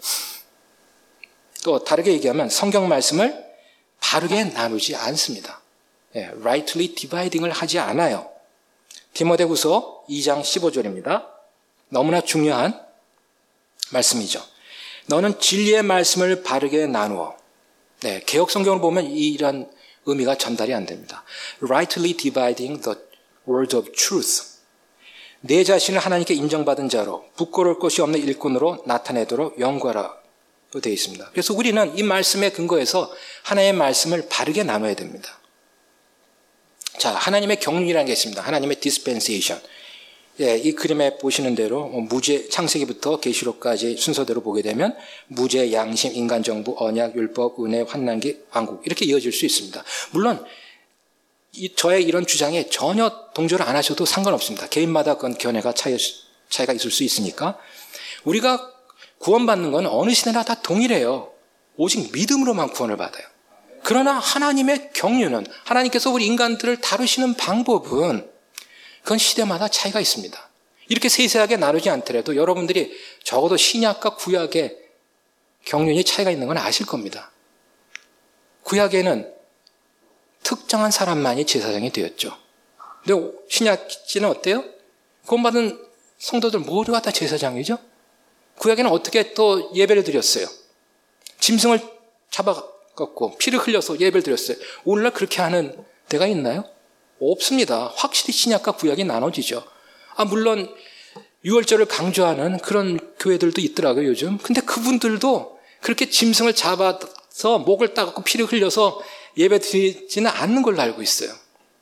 또 다르게 얘기하면 성경 말씀을 바르게 나누지 않습니다. rightly dividing을 하지 않아요. 디모데후서 2장 15절입니다. 너무나 중요한 말씀이죠. 너는 진리의 말씀을 바르게 나누어. 개역 성경을 보면 이런 의미가 전달이 안 됩니다. rightly dividing the word of truth. 내 자신을 하나님께 인정받은 자로 부끄러울 것이 없는 일꾼으로 나타내도록 연구하라고 되어 있습니다. 그래서 우리는 이 말씀에 근거해서 하나님의 말씀을 바르게 나눠야 됩니다. 자, 하나님의 경륜이라는 게 있습니다. 하나님의 dispensation. 이 그림에 보시는 대로 무죄, 창세기부터 계시록까지 순서대로 보게 되면 무죄, 양심, 인간정부, 언약, 율법, 은혜, 환난기, 왕국 이렇게 이어질 수 있습니다. 물론 저의 이런 주장에 전혀 동조를 안 하셔도 상관없습니다. 개인마다 그건 견해가 차이가 있을 수 있으니까. 우리가 구원받는 건 어느 시대나 다 동일해요. 오직 믿음으로만 구원을 받아요. 그러나 하나님의 경륜은 하나님께서 우리 인간들을 다루시는 방법은 그건 시대마다 차이가 있습니다. 이렇게 세세하게 나누지 않더라도 여러분들이 적어도 신약과 구약의 경륜이 차이가 있는 건 아실 겁니다. 구약에는 특정한 사람만이 제사장이 되었죠. 근데 신약지는 어때요? 구원받은 성도들 모두가 다 제사장이죠. 구약에는 어떻게 또 예배를 드렸어요? 짐승을 잡아갖고 피를 흘려서 예배를 드렸어요. 오늘날 그렇게 하는 데가 있나요? 없습니다. 확실히 신약과 구약이 나눠지죠. 물론 유월절을 강조하는 그런 교회들도 있더라고요, 요즘. 근데 그분들도 그렇게 짐승을 잡아서 목을 따갖고 피를 흘려서 예배 드리지는 않는 걸로 알고 있어요.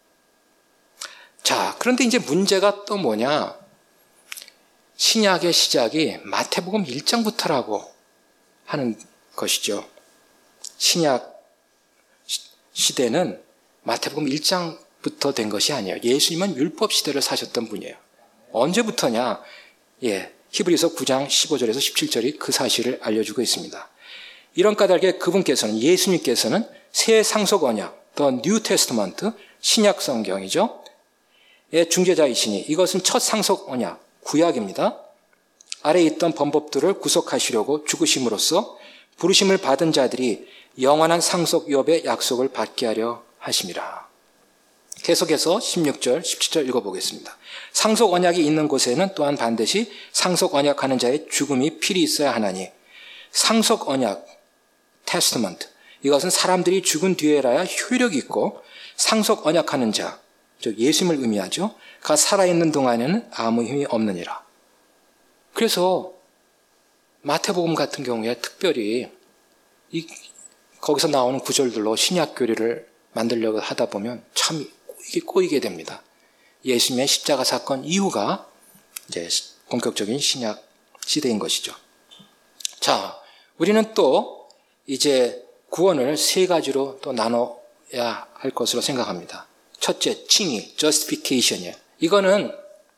자, 그런데 이제 문제가 또 뭐냐? 신약의 시작이 마태복음 1장부터라고 하는 것이죠. 신약 시대는 마태복음 1장부터 된 것이 아니에요. 예수님은 율법 시대를 사셨던 분이에요. 언제부터냐? 히브리서 9장 15절에서 17절이 그 사실을 알려주고 있습니다. 이런 까닭에 그분께서는 예수님께서는 새 상속 언약, The New Testament, 신약 성경이죠. 의 중재자이시니 이것은 첫 상속 언약, 구약입니다. 아래에 있던 범법들을 구속하시려고 죽으심으로써 부르심을 받은 자들이 영원한 상속 유업의 약속을 받게 하려 하심이라. 계속해서 16절, 17절 읽어보겠습니다. 상속 언약이 있는 곳에는 또한 반드시 상속 언약하는 자의 죽음이 필히 있어야 하나니 상속 언약, 테스트먼트, 이것은 사람들이 죽은 뒤에라야 효력이 있고 상속 언약하는 자, 즉 예수님을 의미하죠. 가 살아있는 동안에는 아무 힘이 없느니라. 그래서 마태복음 같은 경우에 특별히 거기서 나오는 구절들로 신약 교리를 만들려고 하다 보면 참 꼬이게 됩니다. 예수님의 십자가 사건 이후가 이제 본격적인 신약 시대인 것이죠. 자, 우리는 또 이제 구원을 세 가지로 또 나눠야 할 것으로 생각합니다. 첫째, 칭의, justification이에요. 이거는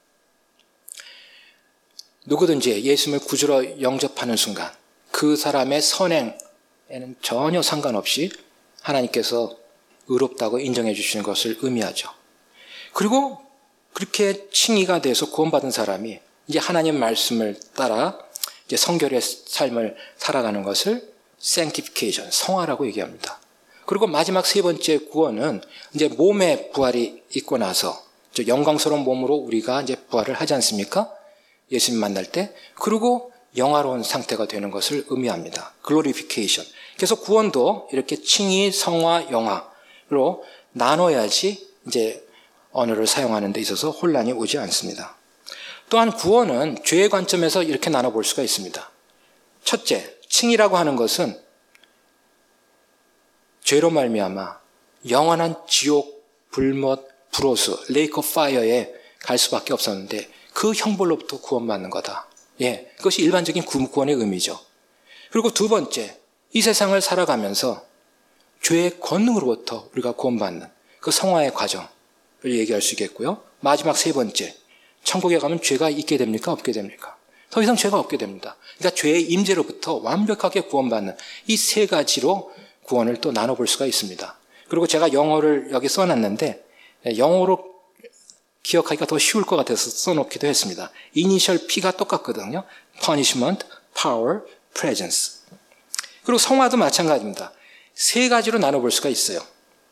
누구든지 예수님을 구주로 영접하는 순간 그 사람의 선행에는 전혀 상관없이 하나님께서 의롭다고 인정해 주시는 것을 의미하죠. 그리고 그렇게 칭의가 돼서 구원받은 사람이 이제 하나님 말씀을 따라 이제 성결의 삶을 살아가는 것을 sanctification, 성화라고 얘기합니다. 그리고 마지막 세 번째 구원은 이제 몸의 부활이 있고 나서 영광스러운 몸으로 우리가 이제 부활을 하지 않습니까? 예수님 만날 때. 그리고 영화로운 상태가 되는 것을 의미합니다. glorification. 그래서 구원도 이렇게 칭의, 성화, 영화로 나눠야지 이제 언어를 사용하는 데 있어서 혼란이 오지 않습니다. 또한 구원은 죄의 관점에서 이렇게 나눠볼 수가 있습니다. 첫째, 칭의라고 하는 것은 죄로 말미암아 영원한 지옥, 불못, 불호수, 레이크 오브 파이어에 갈 수밖에 없었는데 그 형벌로부터 구원받는 거다. 예, 그것이 일반적인 구원의 의미죠. 그리고 두 번째, 이 세상을 살아가면서 죄의 권능으로부터 우리가 구원받는 그 성화의 과정을 얘기할 수 있겠고요. 마지막 세 번째, 천국에 가면 죄가 있게 됩니까? 없게 됩니까? 더 이상 죄가 없게 됩니다. 그러니까 죄의 임재로부터 완벽하게 구원받는 이 세 가지로 구원을 또 나눠볼 수가 있습니다. 그리고 제가 영어를 여기 써놨는데 영어로 기억하기가 더 쉬울 것 같아서 써놓기도 했습니다. 이니셜 P가 똑같거든요. punishment, power, presence. 그리고 성화도 마찬가지입니다. 세 가지로 나눠볼 수가 있어요.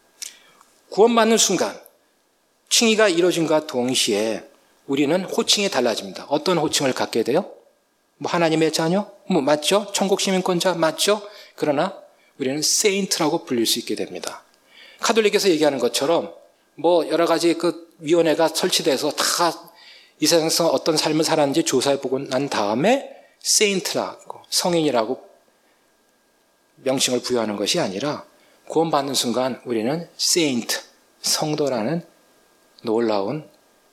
구원받는 순간 칭의가 이루어짐과 동시에 우리는 호칭이 달라집니다. 어떤 호칭을 갖게 돼요? 뭐 하나님의 자녀? 뭐 맞죠? 천국 시민권자 맞죠? 그러나 우리는 세인트라고 불릴 수 있게 됩니다. 카톨릭에서 얘기하는 것처럼 뭐 여러 가지 그 위원회가 설치돼서 다 이 세상에서 어떤 삶을 살았는지 조사해보고 난 다음에 세인트라고 성인이라고 명칭을 부여하는 것이 아니라 구원받는 순간 우리는 세인트, 성도라는 놀라운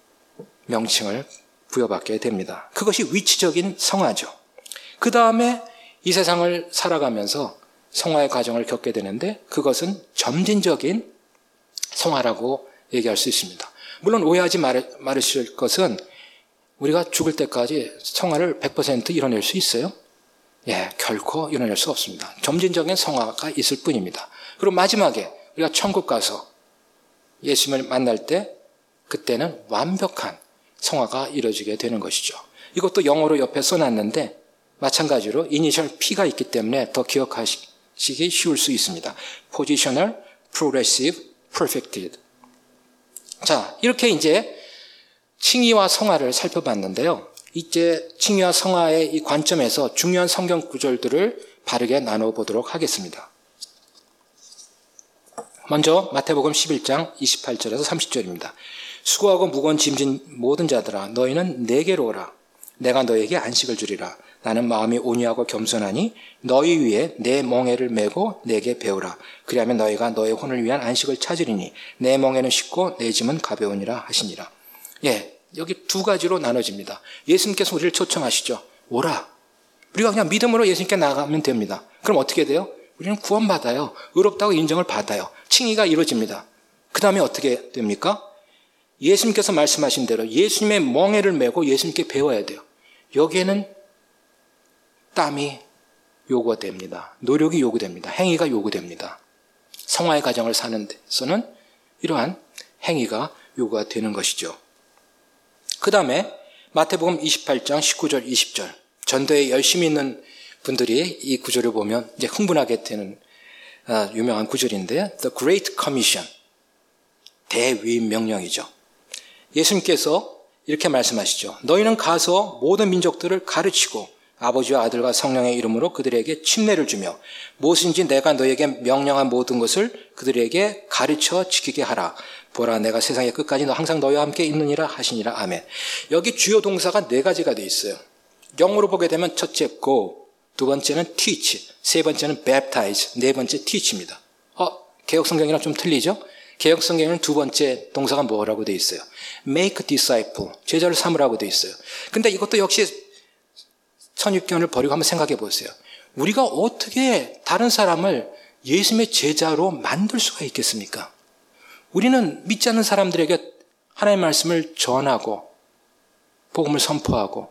명칭을 부여받게 됩니다. 그것이 위치적인 성화죠. 그 다음에 이 세상을 살아가면서 성화의 과정을 겪게 되는데 그것은 점진적인 성화라고 얘기할 수 있습니다. 물론 오해하지 말으실 것은 우리가 죽을 때까지 성화를 100% 이뤄낼 수 있어요? 예, 결코 이뤄낼 수 없습니다. 점진적인 성화가 있을 뿐입니다. 그리고 마지막에 우리가 천국 가서 예수님을 만날 때 그때는 완벽한 성화가 이루어지게 되는 것이죠. 이것도 영어로 옆에 써놨는데 마찬가지로 이니셜 P가 있기 때문에 더 기억하시기 쉬울 수 있습니다. Positional, Progressive, Perfected. 자, 이렇게 이제 칭의와 성화를 살펴봤는데요. 이제 칭의와 성화의 이 관점에서 중요한 성경 구절들을 바르게 나눠보도록 하겠습니다. 먼저 마태복음 11장 28절에서 30절입니다. 수고하고 무거운 짐진 모든 자들아 너희는 내게로 오라. 내가 너에게 안식을 주리라. 나는 마음이 온유하고 겸손하니 너희 위에 내 멍에를 메고 내게 배우라. 그리하면 너희가 너의 혼을 위한 안식을 찾으리니 내 멍에는 쉽고 내 짐은 가벼우니라 하시니라. 예, 여기 두 가지로 나눠집니다. 예수님께서 우리를 초청하시죠. 오라. 우리가 그냥 믿음으로 예수님께 나가면 됩니다. 그럼 어떻게 돼요? 우리는 구원받아요. 의롭다고 인정을 받아요. 칭의가 이루어집니다. 그 다음에 어떻게 됩니까? 예수님께서 말씀하신 대로 예수님의 멍에를 메고 예수님께 배워야 돼요. 여기에는 땀이 요구됩니다. 노력이 요구됩니다. 행위가 요구됩니다. 성화의 과정을 사는 데서는 이러한 행위가 요구가 되는 것이죠. 그 다음에 마태복음 28장 19절 20절 전도에 열심히 있는 분들이 이 구절을 보면 이제 흥분하게 되는 유명한 구절인데 The Great Commission 대위임 명령이죠. 예수님께서 이렇게 말씀하시죠. 너희는 가서 모든 민족들을 가르치고 아버지와 아들과 성령의 이름으로 그들에게 침례를 주며 무엇인지 내가 너희에게 명령한 모든 것을 그들에게 가르쳐 지키게 하라. 보라, 내가 세상의 끝까지 항상 너희와 함께 있느니라 하시니라. 아멘. 여기 주요 동사가 4가지가 되어 있어요. 영어로 보게 되면 첫째 go, 두 번째는 teach, 세 번째는 baptize, 네 번째 teach입니다. 개혁성경이랑 좀 틀리죠? 개혁성경에는 두 번째 동사가 뭐라고 되어 있어요? make disciple, 제자를 삼으라고 되어 있어요. 근데 이것도 역시 선입견을 버리고 한번 생각해 보세요. 우리가 어떻게 다른 사람을 예수님의 제자로 만들 수가 있겠습니까? 우리는 믿지 않는 사람들에게 하나님의 말씀을 전하고 복음을 선포하고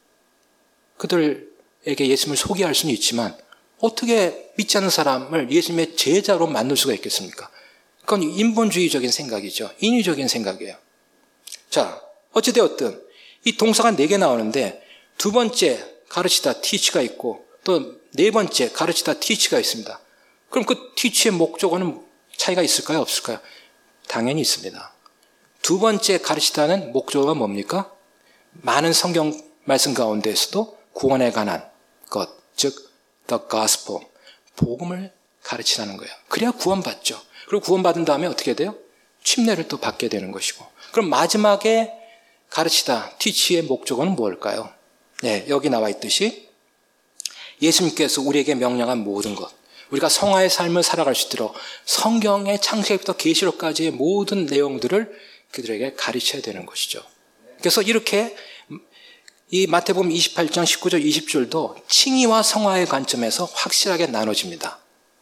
그들에게 예수님을 소개할 수는 있지만 어떻게 믿지 않는 사람을 예수님의 제자로 만들 수가 있겠습니까? 그건 인본주의적인 생각이죠. 인위적인 생각이에요. 자, 어찌되었든 이 동사가 4개 나오는데 두 번째 가르치다 teach가 있고 또 네 번째 가르치다 teach가 있습니다. 그럼 그 teach의 목적어는 차이가 있을까요? 없을까요? 당연히 있습니다. 두 번째 가르치다는 목적어가 뭡니까? 많은 성경 말씀 가운데에서도 구원에 관한 것, 즉 the gospel, 복음을 가르치라는 거예요. 그래야 구원받죠. 그리고 구원받은 다음에 어떻게 돼요? 침례를 또 받게 되는 것이고. 그럼 마지막에 가르치다, teach의 목적어는 뭘까요? 네, 여기 나와 있듯이 예수님께서 우리에게 명령한 모든 것, 우리가 성화의 삶을 살아갈 수 있도록 성경의 창세기부터 계시록까지의 모든 내용들을 그들에게 가르쳐야 되는 것이죠. 그래서 이렇게 이 마태복음 28장 19절 20절도 칭의와 성화의 관점에서 확실하게 나눠집니다.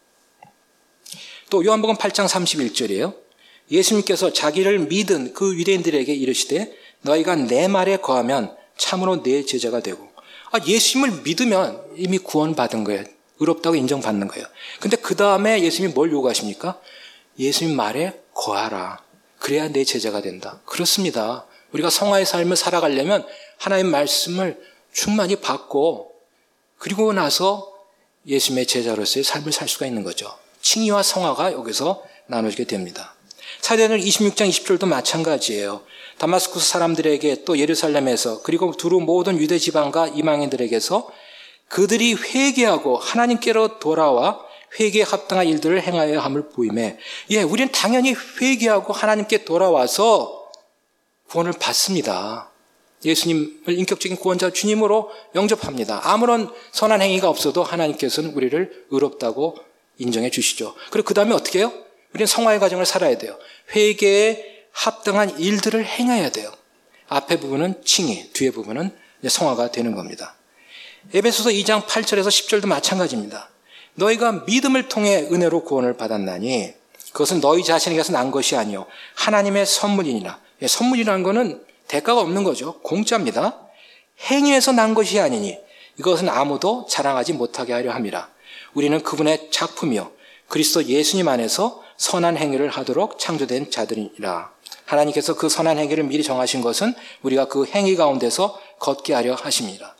또 요한복음 8장 31절이에요. 예수님께서 자기를 믿은 그 유대인들에게 이르시되 너희가 내 말에 거하면 참으로 내 제자가 되고. 예수님을 믿으면 이미 구원받은 거예요. 의롭다고 인정받는 거예요. 근데 그 다음에 예수님이 뭘 요구하십니까? 예수님 말에 거하라. 그래야 내 제자가 된다. 그렇습니다. 우리가 성화의 삶을 살아가려면 하나님의 말씀을 충만히 받고 그리고 나서 예수님의 제자로서의 삶을 살 수가 있는 거죠. 칭의와 성화가 여기서 나눠지게 됩니다. 사도행전 26장 20절도 마찬가지예요. 다마스쿠스 사람들에게 또 예루살렘에서 그리고 두루 모든 유대 지방과 이방인들에게서 그들이 회개하고 하나님께로 돌아와 회개에 합당한 일들을 행하여야 함을 보이매, 우리는 당연히 회개하고 하나님께 돌아와서 구원을 받습니다. 예수님을 인격적인 구원자 주님으로 영접합니다. 아무런 선한 행위가 없어도 하나님께서는 우리를 의롭다고 인정해 주시죠. 그리고 그 다음에 어떻게 해요? 우리는 성화의 과정을 살아야 돼요. 회개에 합당한 일들을 행해야 돼요. 앞에 부분은 칭의, 뒤에 부분은 성화가 되는 겁니다. 에베소서 2장 8절에서 10절도 마찬가지입니다. 너희가 믿음을 통해 은혜로 구원을 받았나니 그것은 너희 자신에게서 난 것이 아니요 하나님의 선물이니라. 선물이라는 것은 대가가 없는 거죠. 공짜입니다. 행위에서 난 것이 아니니 이것은 아무도 자랑하지 못하게 하려 함이라. 우리는 그분의 작품이요 그리스도 예수님 안에서 선한 행위를 하도록 창조된 자들이라. 하나님께서 그 선한 행위를 미리 정하신 것은 우리가 그 행위 가운데서 걷게 하려 하십니다.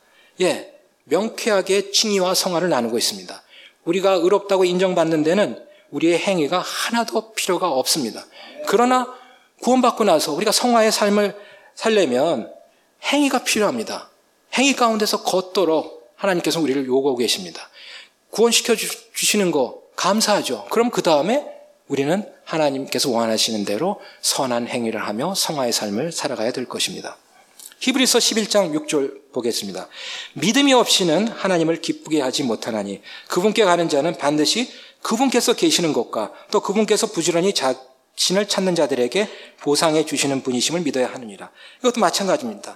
명쾌하게 칭의와 성화를 나누고 있습니다. 우리가 의롭다고 인정받는 데는 우리의 행위가 하나도 필요가 없습니다. 그러나 구원받고 나서 우리가 성화의 삶을 살려면 행위가 필요합니다. 행위 가운데서 걷도록 하나님께서 우리를 요구하고 계십니다. 구원시켜 주시는 거 감사하죠. 그럼 그 다음에 우리는 하나님께서 원하시는 대로 선한 행위를 하며 성화의 삶을 살아가야 될 것입니다. 히브리서 11장 6절 보겠습니다. 믿음이 없이는 하나님을 기쁘게 하지 못하나니 그분께 가는 자는 반드시 그분께서 계시는 것과 또 그분께서 부지런히 자신을 찾는 자들에게 보상해 주시는 분이심을 믿어야 하느니라. 이것도 마찬가지입니다.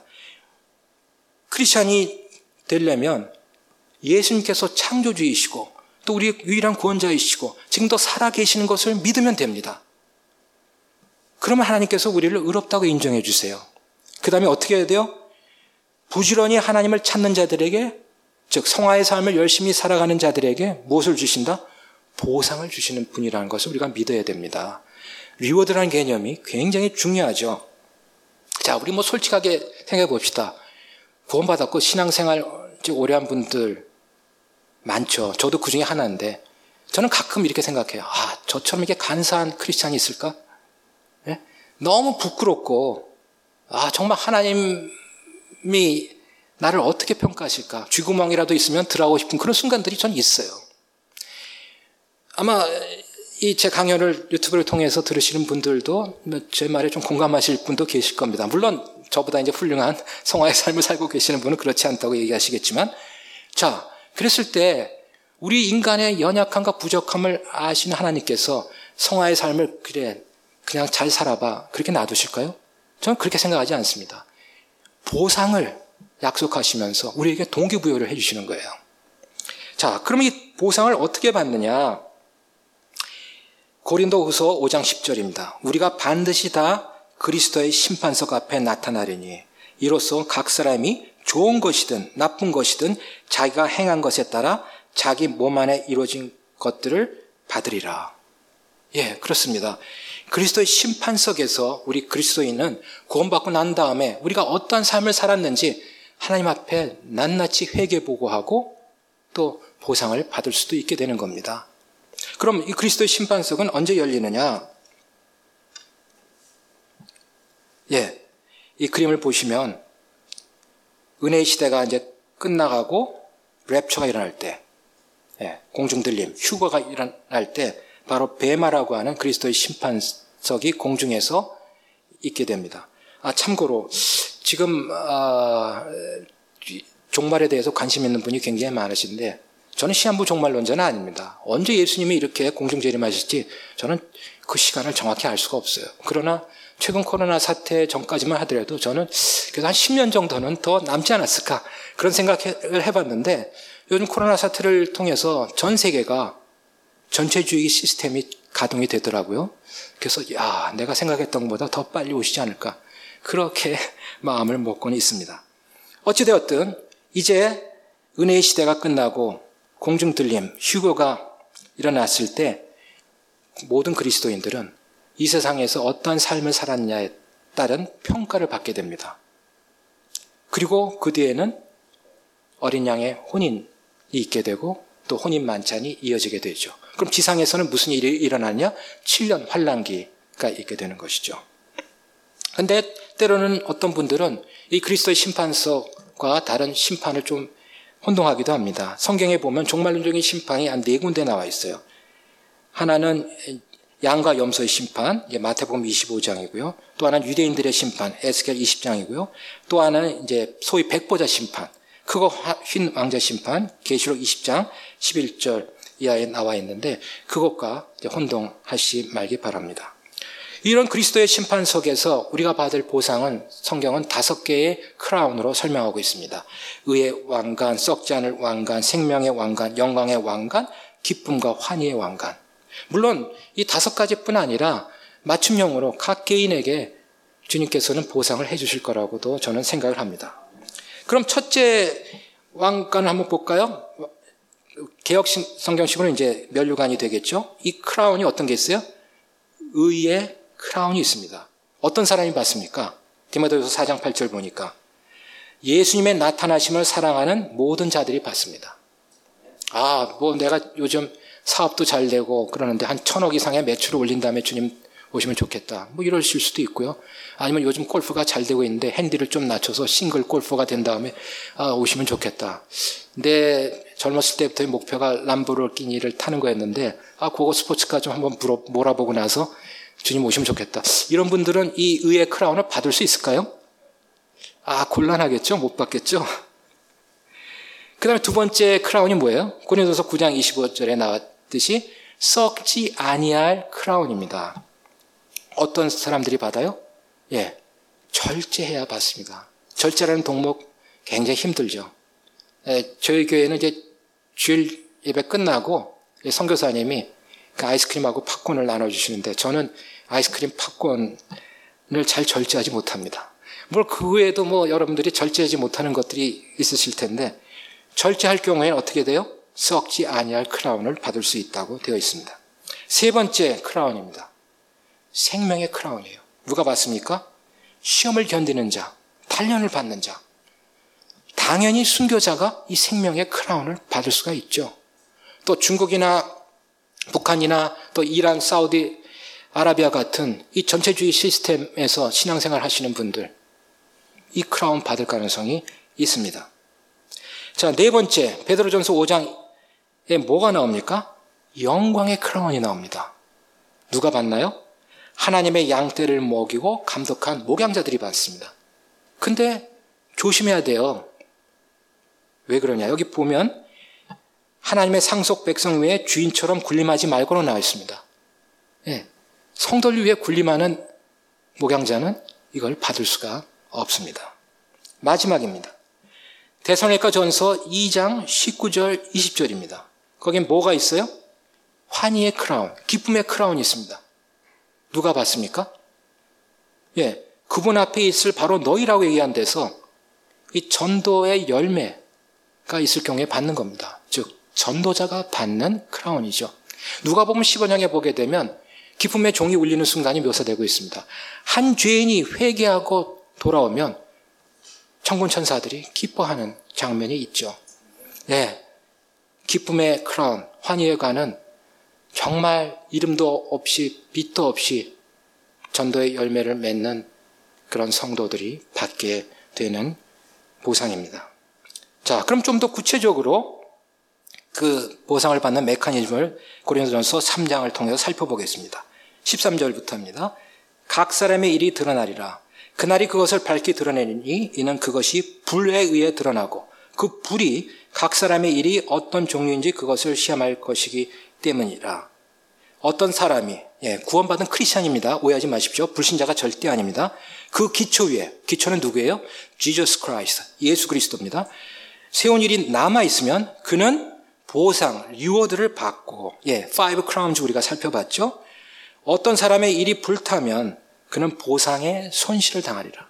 크리스찬이 되려면 예수님께서 창조주이시고 또 우리의 유일한 구원자이시고 지금도 살아계시는 것을 믿으면 됩니다. 그러면 하나님께서 우리를 의롭다고 인정해 주세요. 그 다음에 어떻게 해야 돼요? 부지런히 하나님을 찾는 자들에게, 즉 성화의 삶을 열심히 살아가는 자들에게 무엇을 주신다? 보상을 주시는 분이라는 것을 우리가 믿어야 됩니다. 리워드라는 개념이 굉장히 중요하죠. 자, 우리 솔직하게 생각해 봅시다. 구원받았고 신앙생활 오래 한 분들 많죠. 저도 그 중에 하나인데 저는 가끔 이렇게 생각해요. 저처럼 이렇게 간사한 크리스찬이 있을까? 너무 부끄럽고 정말 하나님이 나를 어떻게 평가하실까? 쥐구멍이라도 있으면 들어가고 싶은 그런 순간들이 전 있어요. 아마 제 강연을 유튜브를 통해서 들으시는 분들도 제 말에 좀 공감하실 분도 계실 겁니다. 물론 저보다 이제 훌륭한 성화의 삶을 살고 계시는 분은 그렇지 않다고 얘기하시겠지만, 자, 그랬을 때 우리 인간의 연약함과 부족함을 아시는 하나님께서 성화의 삶을 그냥 잘 살아봐 그렇게 놔두실까요? 저는 그렇게 생각하지 않습니다. 보상을 약속하시면서 우리에게 동기부여를 해주시는 거예요. 자, 그럼 이 보상을 어떻게 받느냐? 고린도후서 5장 10절입니다. 우리가 반드시 다 그리스도의 심판석 앞에 나타나리니 이로써 각 사람이 좋은 것이든 나쁜 것이든 자기가 행한 것에 따라 자기 몸 안에 이루어진 것들을 받으리라. 예, 그렇습니다. 그리스도의 심판석에서 우리 그리스도인은 구원받고 난 다음에 우리가 어떠한 삶을 살았는지 하나님 앞에 낱낱이 회개보고하고 또 보상을 받을 수도 있게 되는 겁니다. 그럼 이 그리스도의 심판석은 언제 열리느냐? 예, 이 그림을 보시면 은혜의 시대가 이제 끝나가고 랩처가 일어날 때, 공중들림, 휴거가 일어날 때 바로 베마라고 하는 그리스도의 심판석이 공중에서 있게 됩니다. 참고로 지금 종말에 대해서 관심 있는 분이 굉장히 많으신데 저는 시한부 종말론자는 아닙니다. 언제 예수님이 이렇게 공중재림하실지 저는 그 시간을 정확히 알 수가 없어요. 그러나 최근 코로나 사태 전까지만 하더라도 저는 그래도 한 10년 정도는 더 남지 않았을까 그런 생각을 해봤는데 요즘 코로나 사태를 통해서 전 세계가 전체주의 시스템이 가동이 되더라고요. 그래서 내가 생각했던 것보다 더 빨리 오시지 않을까 그렇게 마음을 먹고는 있습니다. 어찌되었든 이제 은혜의 시대가 끝나고 공중들림, 휴거가 일어났을 때 모든 그리스도인들은 이 세상에서 어떠한 삶을 살았냐에 따른 평가를 받게 됩니다. 그리고 그 뒤에는 어린 양의 혼인이 있게 되고 또 혼인 만찬이 이어지게 되죠. 그럼 지상에서는 무슨 일이 일어나냐? 7년 환란기가 있게 되는 것이죠. 그런데 때로는 어떤 분들은 이 그리스도의 심판석과 다른 심판을 좀 혼동하기도 합니다. 성경에 보면 종말론적인 심판이 한 4군데 나와 있어요. 하나는 양과 염소의 심판, 마태복음 25장이고요. 또 하나는 유대인들의 심판, 에스겔 20장이고요. 또 하나는 이제 소위 백보자 심판, 크고 흰 왕자 심판, 계시록 20장 11절 이하에 나와 있는데 그것과 혼동하시 말기 바랍니다. 이런 그리스도의 심판석에서 우리가 받을 보상은 성경은 5개의 크라운으로 설명하고 있습니다. 의의 왕관, 썩지 않을 왕관, 생명의 왕관, 영광의 왕관, 기쁨과 환희의 왕관. 물론 이 5가지뿐 아니라 맞춤형으로 각 개인에게 주님께서는 보상을 해주실 거라고도 저는 생각을 합니다. 그럼 첫째 왕관을 한번 볼까요? 개역 성경식으로 이제 면류관이 되겠죠. 이 크라운이 어떤 게 있어요? 의의 크라운이 있습니다. 어떤 사람이 받습니까? 디모데후서 4장 8절 보니까 예수님의 나타나심을 사랑하는 모든 자들이 받습니다. 내가 요즘 사업도 잘 되고 그러는데 한 1,000억 이상의 매출을 올린 다음에 주님 오시면 좋겠다. 이러실 수도 있고요. 아니면 요즘 골프가 잘 되고 있는데 핸디를 좀 낮춰서 싱글 골퍼가 된 다음에 오시면 좋겠다. 내 젊었을 때부터의 목표가 람보르기니를 타는 거였는데 그거 스포츠카 좀 한번 몰아보고 나서 주님 오시면 좋겠다. 이런 분들은 이 의의 크라운을 받을 수 있을까요? 곤란하겠죠? 못 받겠죠? 그 다음에 두 번째 크라운이 뭐예요? 고린도서 9장 25절에 나왔듯이 썩지 아니할 크라운입니다. 어떤 사람들이 받아요? 절제해야 받습니다. 절제라는 동목 굉장히 힘들죠. 저희 교회는 이제 주일 예배 끝나고 선교사님이 그 아이스크림하고 팝콘을 나눠주시는데 저는 아이스크림 팝콘을 잘 절제하지 못합니다. 그 외에도 여러분들이 절제하지 못하는 것들이 있으실 텐데 절제할 경우에는 어떻게 돼요? 썩지 아니할 크라운을 받을 수 있다고 되어 있습니다. 세 번째 크라운입니다. 생명의 크라운이에요. 누가 받습니까? 시험을 견디는 자, 단련을 받는 자. 당연히 순교자가 이 생명의 크라운을 받을 수가 있죠. 또 중국이나 북한이나 또 이란, 사우디 아라비아 같은 이 전체주의 시스템에서 신앙생활 하시는 분들, 이 크라운 받을 가능성이 있습니다. 자, 네 번째, 베드로전서 5장에 뭐가 나옵니까? 영광의 크라운이 나옵니다. 누가 받나요? 하나님의 양떼를 먹이고 감독한 목양자들이 받습니다. 근데 조심해야 돼요. 왜 그러냐? 여기 보면 하나님의 상속 백성 위에 주인처럼 군림하지 말고로 나와 있습니다. 예, 성도를 위해 군림하는 목양자는 이걸 받을 수가 없습니다. 마지막입니다. 데살로니가 전서 2장 19절 20절입니다. 거긴 뭐가 있어요? 환희의 크라운, 기쁨의 크라운이 있습니다. 누가 받습니까? 예, 그분 앞에 있을 바로 너희라고 얘기한 데서 이 전도의 열매가 있을 경우에 받는 겁니다. 즉 전도자가 받는 크라운이죠. 누가복음 15장에 보게 되면 기쁨의 종이 울리는 순간이 묘사되고 있습니다. 한 죄인이 회개하고 돌아오면 천군 천사들이 기뻐하는 장면이 있죠. 네, 기쁨의 크라운, 환희에 가는 정말 이름도 없이 빛도 없이 전도의 열매를 맺는 그런 성도들이 받게 되는 보상입니다. 자, 그럼 좀 더 구체적으로 그 보상을 받는 메커니즘을 고린도전서 3장을 통해서 살펴보겠습니다. 13절부터입니다. 각 사람의 일이 드러나리라. 그날이 그것을 밝히 드러내니 이는 그것이 불에 의해 드러나고 그 불이 각 사람의 일이 어떤 종류인지 그것을 시험할 것이기 때문이라. 어떤 사람이 구원받은 크리스찬입니다. 오해하지 마십시오. 불신자가 절대 아닙니다. 그 기초 위에, 기초는 누구예요? Jesus Christ, 예수 그리스도입니다. 세운 일이 남아있으면 그는 보상, 리워드를 받고, five crowns 우리가 살펴봤죠? 어떤 사람의 일이 불타면 그는 보상의 손실을 당하리라.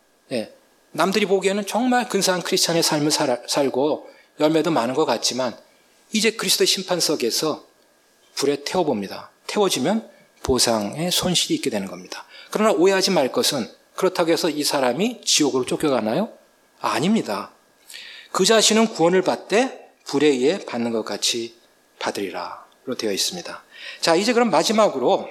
남들이 보기에는 정말 근사한 크리스찬의 삶을 살고 열매도 많은 것 같지만 이제 그리스도의 심판석에서 불에 태워봅니다. 태워지면 보상의 손실이 있게 되는 겁니다. 그러나 오해하지 말 것은 그렇다고 해서 이 사람이 지옥으로 쫓겨가나요? 아닙니다. 그 자신은 구원을 받되 불에 의해 받는 것 같이 받으리라로 되어 있습니다. 자, 이제 그럼 마지막으로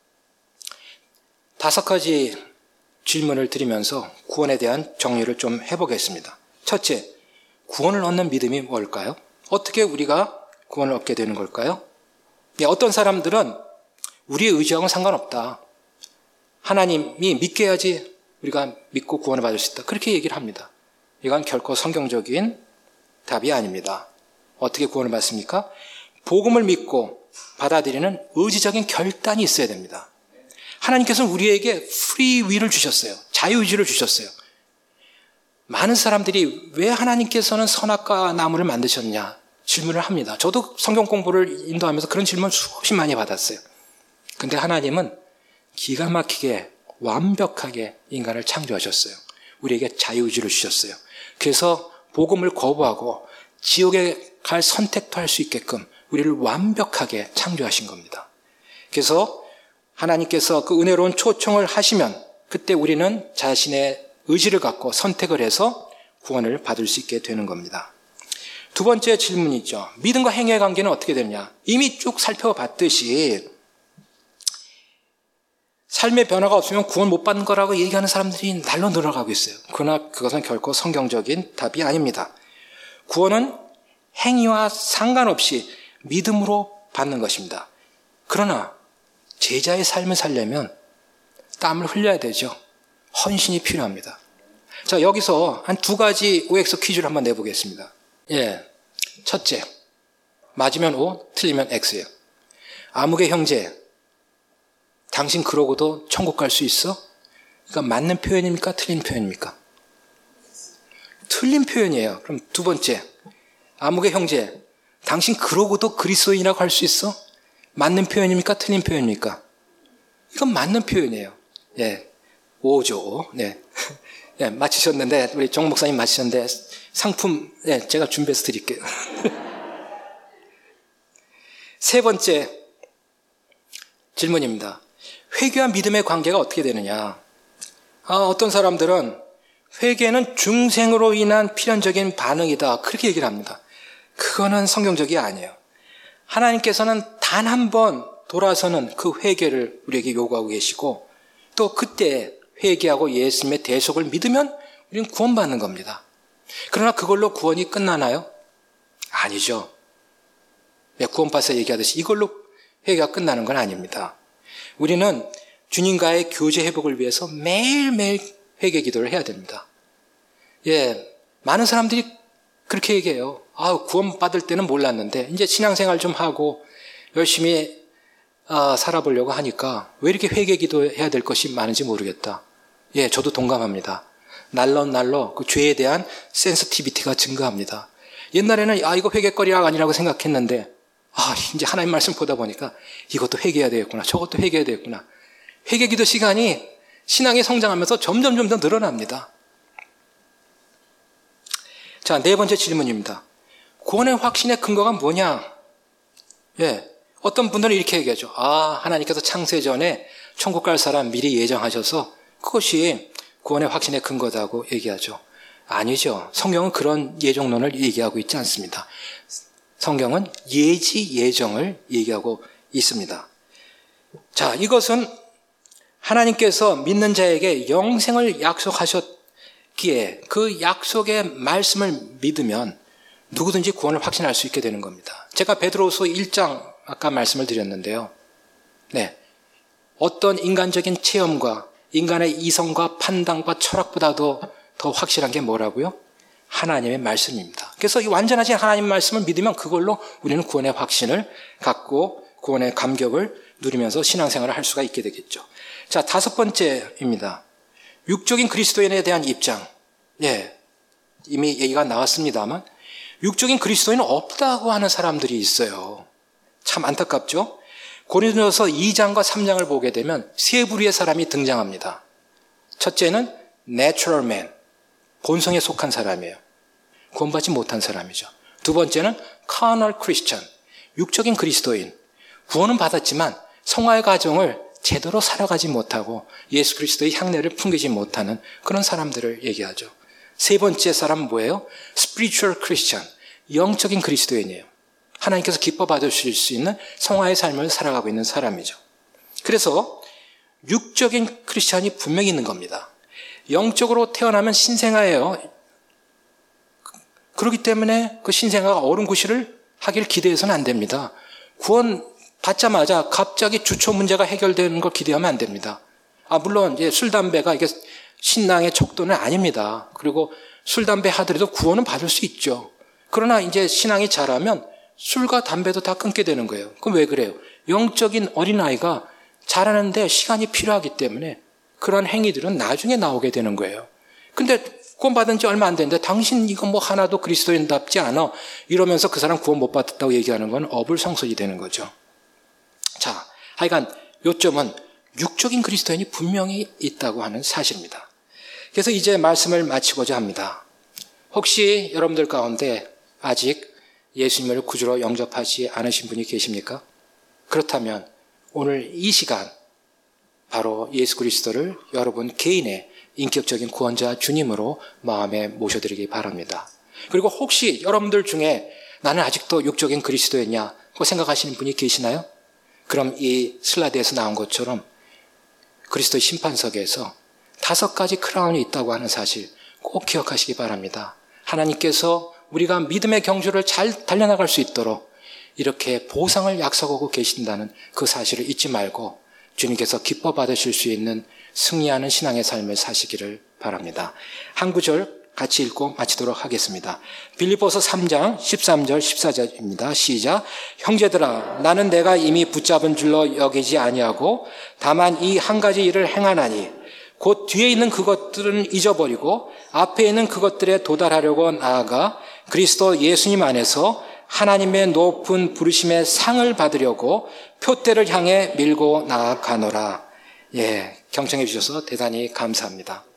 5가지 질문을 드리면서 구원에 대한 정리를 좀 해보겠습니다. 첫째, 구원을 얻는 믿음이 뭘까요? 어떻게 우리가 구원을 얻게 되는 걸까요? 어떤 사람들은 우리의 의지하고는 상관없다. 하나님이 믿게 해야지 우리가 믿고 구원을 받을 수 있다. 그렇게 얘기를 합니다. 이건 결코 성경적인 답이 아닙니다. 어떻게 구원을 받습니까? 복음을 믿고 받아들이는 의지적인 결단이 있어야 됩니다. 하나님께서는 우리에게 프리 윌을 주셨어요. 자유의지를 주셨어요. 많은 사람들이 왜 하나님께서는 선악과 나무를 만드셨냐 질문을 합니다. 저도 성경 공부를 인도하면서 그런 질문 수없이 많이 받았어요. 근데 하나님은 기가 막히게 완벽하게 인간을 창조하셨어요. 우리에게 자유의지를 주셨어요. 그래서 복음을 거부하고 지옥에 갈 선택도 할 수 있게끔 우리를 완벽하게 창조하신 겁니다. 그래서 하나님께서 그 은혜로운 초청을 하시면 그때 우리는 자신의 의지를 갖고 선택을 해서 구원을 받을 수 있게 되는 겁니다. 두 번째 질문이죠. 믿음과 행위의 관계는 어떻게 되느냐? 이미 쭉 살펴봤듯이 삶의 변화가 없으면 구원 못 받는 거라고 얘기하는 사람들이 날로 늘어가고 있어요. 그러나 그것은 결코 성경적인 답이 아닙니다. 구원은 행위와 상관없이 믿음으로 받는 것입니다. 그러나 제자의 삶을 살려면 땀을 흘려야 되죠. 헌신이 필요합니다. 자, 여기서 한 2가지 OX 퀴즈를 한번 내보겠습니다. 첫째, 맞으면 O, 틀리면 X예요. 아무개 형제, 당신 그러고도 천국 갈 수 있어? 그러니까 맞는 표현입니까? 틀린 표현입니까? 틀린 표현이에요. 그럼 두 번째, 아무개 형제, 당신 그러고도 그리스도인이라고 할 수 있어? 맞는 표현입니까? 틀린 표현입니까? 이건 맞는 표현이에요. 오죠. 맞히셨는데, 우리 정 목사님 맞히셨는데, 상품, 제가 준비해서 드릴게요. 세 번째 질문입니다. 회개와 믿음의 관계가 어떻게 되느냐? 어떤 사람들은 회개는 중생으로 인한 필연적인 반응이다. 그렇게 얘기를 합니다. 그거는 성경적이 아니에요. 하나님께서는 단 한 번 돌아서는 그 회개를 우리에게 요구하고 계시고 또 그때 회개하고 예수님의 대속을 믿으면 우리는 구원받는 겁니다. 그러나 그걸로 구원이 끝나나요? 아니죠. 구원파서 얘기하듯이 이걸로 회개가 끝나는 건 아닙니다. 우리는 주님과의 교제 회복을 위해서 매일매일 회개 기도를 해야 됩니다. 많은 사람들이 그렇게 얘기해요. 구원받을 때는 몰랐는데 이제 신앙생활 좀 하고 열심히 살아보려고 하니까 왜 이렇게 회개 기도해야 될 것이 많은지 모르겠다. 저도 동감합니다. 날로 그 죄에 대한 센서티비티가 증가합니다. 옛날에는 이거 회개거리가 아니라고 생각했는데 이제 하나님 말씀 보다 보니까 이것도 회개해야 되겠구나, 저것도 회개해야 되겠구나. 회개 기도 시간이 신앙이 성장하면서 점점 더 늘어납니다. 자, 네 번째 질문입니다. 구원의 확신의 근거가 뭐냐? 어떤 분들은 이렇게 얘기하죠. 하나님께서 창세 전에 천국 갈 사람 미리 예정하셔서 그것이 구원의 확신의 근거다고 얘기하죠. 아니죠. 성경은 그런 예정론을 얘기하고 있지 않습니다. 성경은 예지 예정을 얘기하고 있습니다. 자, 이것은 하나님께서 믿는 자에게 영생을 약속하셨기에 그 약속의 말씀을 믿으면 누구든지 구원을 확신할 수 있게 되는 겁니다. 제가 베드로후서 1장 아까 말씀을 드렸는데요. 어떤 인간적인 체험과 인간의 이성과 판단과 철학보다도 더 확실한 게 뭐라고요? 하나님의 말씀입니다. 그래서 이 완전하신 하나님 말씀을 믿으면 그걸로 우리는 구원의 확신을 갖고 구원의 감격을 누리면서 신앙생활을 할 수가 있게 되겠죠. 자, 다섯 번째입니다. 육적인 그리스도인에 대한 입장. 이미 얘기가 나왔습니다만 육적인 그리스도인은 없다고 하는 사람들이 있어요. 참 안타깝죠? 고린도서 2장과 3장을 보게 되면 세 부류의 사람이 등장합니다. 첫째는 natural man, 본성에 속한 사람이에요. 구원받지 못한 사람이죠. 두 번째는 carnal Christian, 육적인 그리스도인. 구원은 받았지만 성화의 과정을 제대로 살아가지 못하고 예수 그리스도의 향내를 풍기지 못하는 그런 사람들을 얘기하죠. 세 번째 사람은 뭐예요? spiritual Christian, 영적인 그리스도인이에요. 하나님께서 기뻐 받으실 수 있는 성화의 삶을 살아가고 있는 사람이죠. 그래서 육적인 크리스찬이 분명히 있는 겁니다. 영적으로 태어나면 신생아예요. 그렇기 때문에 그 신생아가 어른구실을 하길 기대해서는 안 됩니다. 구원 받자마자 갑자기 주초 문제가 해결되는 걸 기대하면 안 됩니다. 물론 이제 술, 담배가 이게 신앙의 척도는 아닙니다. 그리고 술, 담배 하더라도 구원은 받을 수 있죠. 그러나 이제 신앙이 자라면 술과 담배도 다 끊게 되는 거예요. 그럼 왜 그래요? 영적인 어린아이가 자라는데 시간이 필요하기 때문에 그런 행위들은 나중에 나오게 되는 거예요. 근데 구원받은 지 얼마 안 됐는데 당신 이거 뭐 하나도 그리스도인답지 않아 이러면서 그 사람 구원 못 받았다고 얘기하는 건 어불성설이 되는 거죠. 자, 하여간 요점은 육적인 그리스도인이 분명히 있다고 하는 사실입니다. 그래서 이제 말씀을 마치고자 합니다. 혹시 여러분들 가운데 아직 예수님을 구주로 영접하지 않으신 분이 계십니까? 그렇다면 오늘 이 시간 바로 예수 그리스도를 여러분 개인의 인격적인 구원자 주님으로 마음에 모셔드리기 바랍니다. 그리고 혹시 여러분들 중에 나는 아직도 육적인 그리스도였냐고 생각하시는 분이 계시나요? 그럼 이 슬라이드에서 나온 것처럼 그리스도의 심판석에서 5가지 크라운이 있다고 하는 사실 꼭 기억하시기 바랍니다. 하나님께서 우리가 믿음의 경주를 잘 달려나갈 수 있도록 이렇게 보상을 약속하고 계신다는 그 사실을 잊지 말고 주님께서 기뻐 받으실 수 있는 승리하는 신앙의 삶을 사시기를 바랍니다. 한 구절 같이 읽고 마치도록 하겠습니다. 빌립보서 3장 13절 14절입니다. 시작. 형제들아, 나는 내가 이미 붙잡은 줄로 여기지 아니하고 다만 이 한 가지 일을 행하나니 곧 뒤에 있는 그것들은 잊어버리고 앞에 있는 그것들에 도달하려고 나아가 그리스도 예수님 안에서 하나님의 높은 부르심의 상을 받으려고 표대를 향해 밀고 나아가노라. 경청해 주셔서 대단히 감사합니다.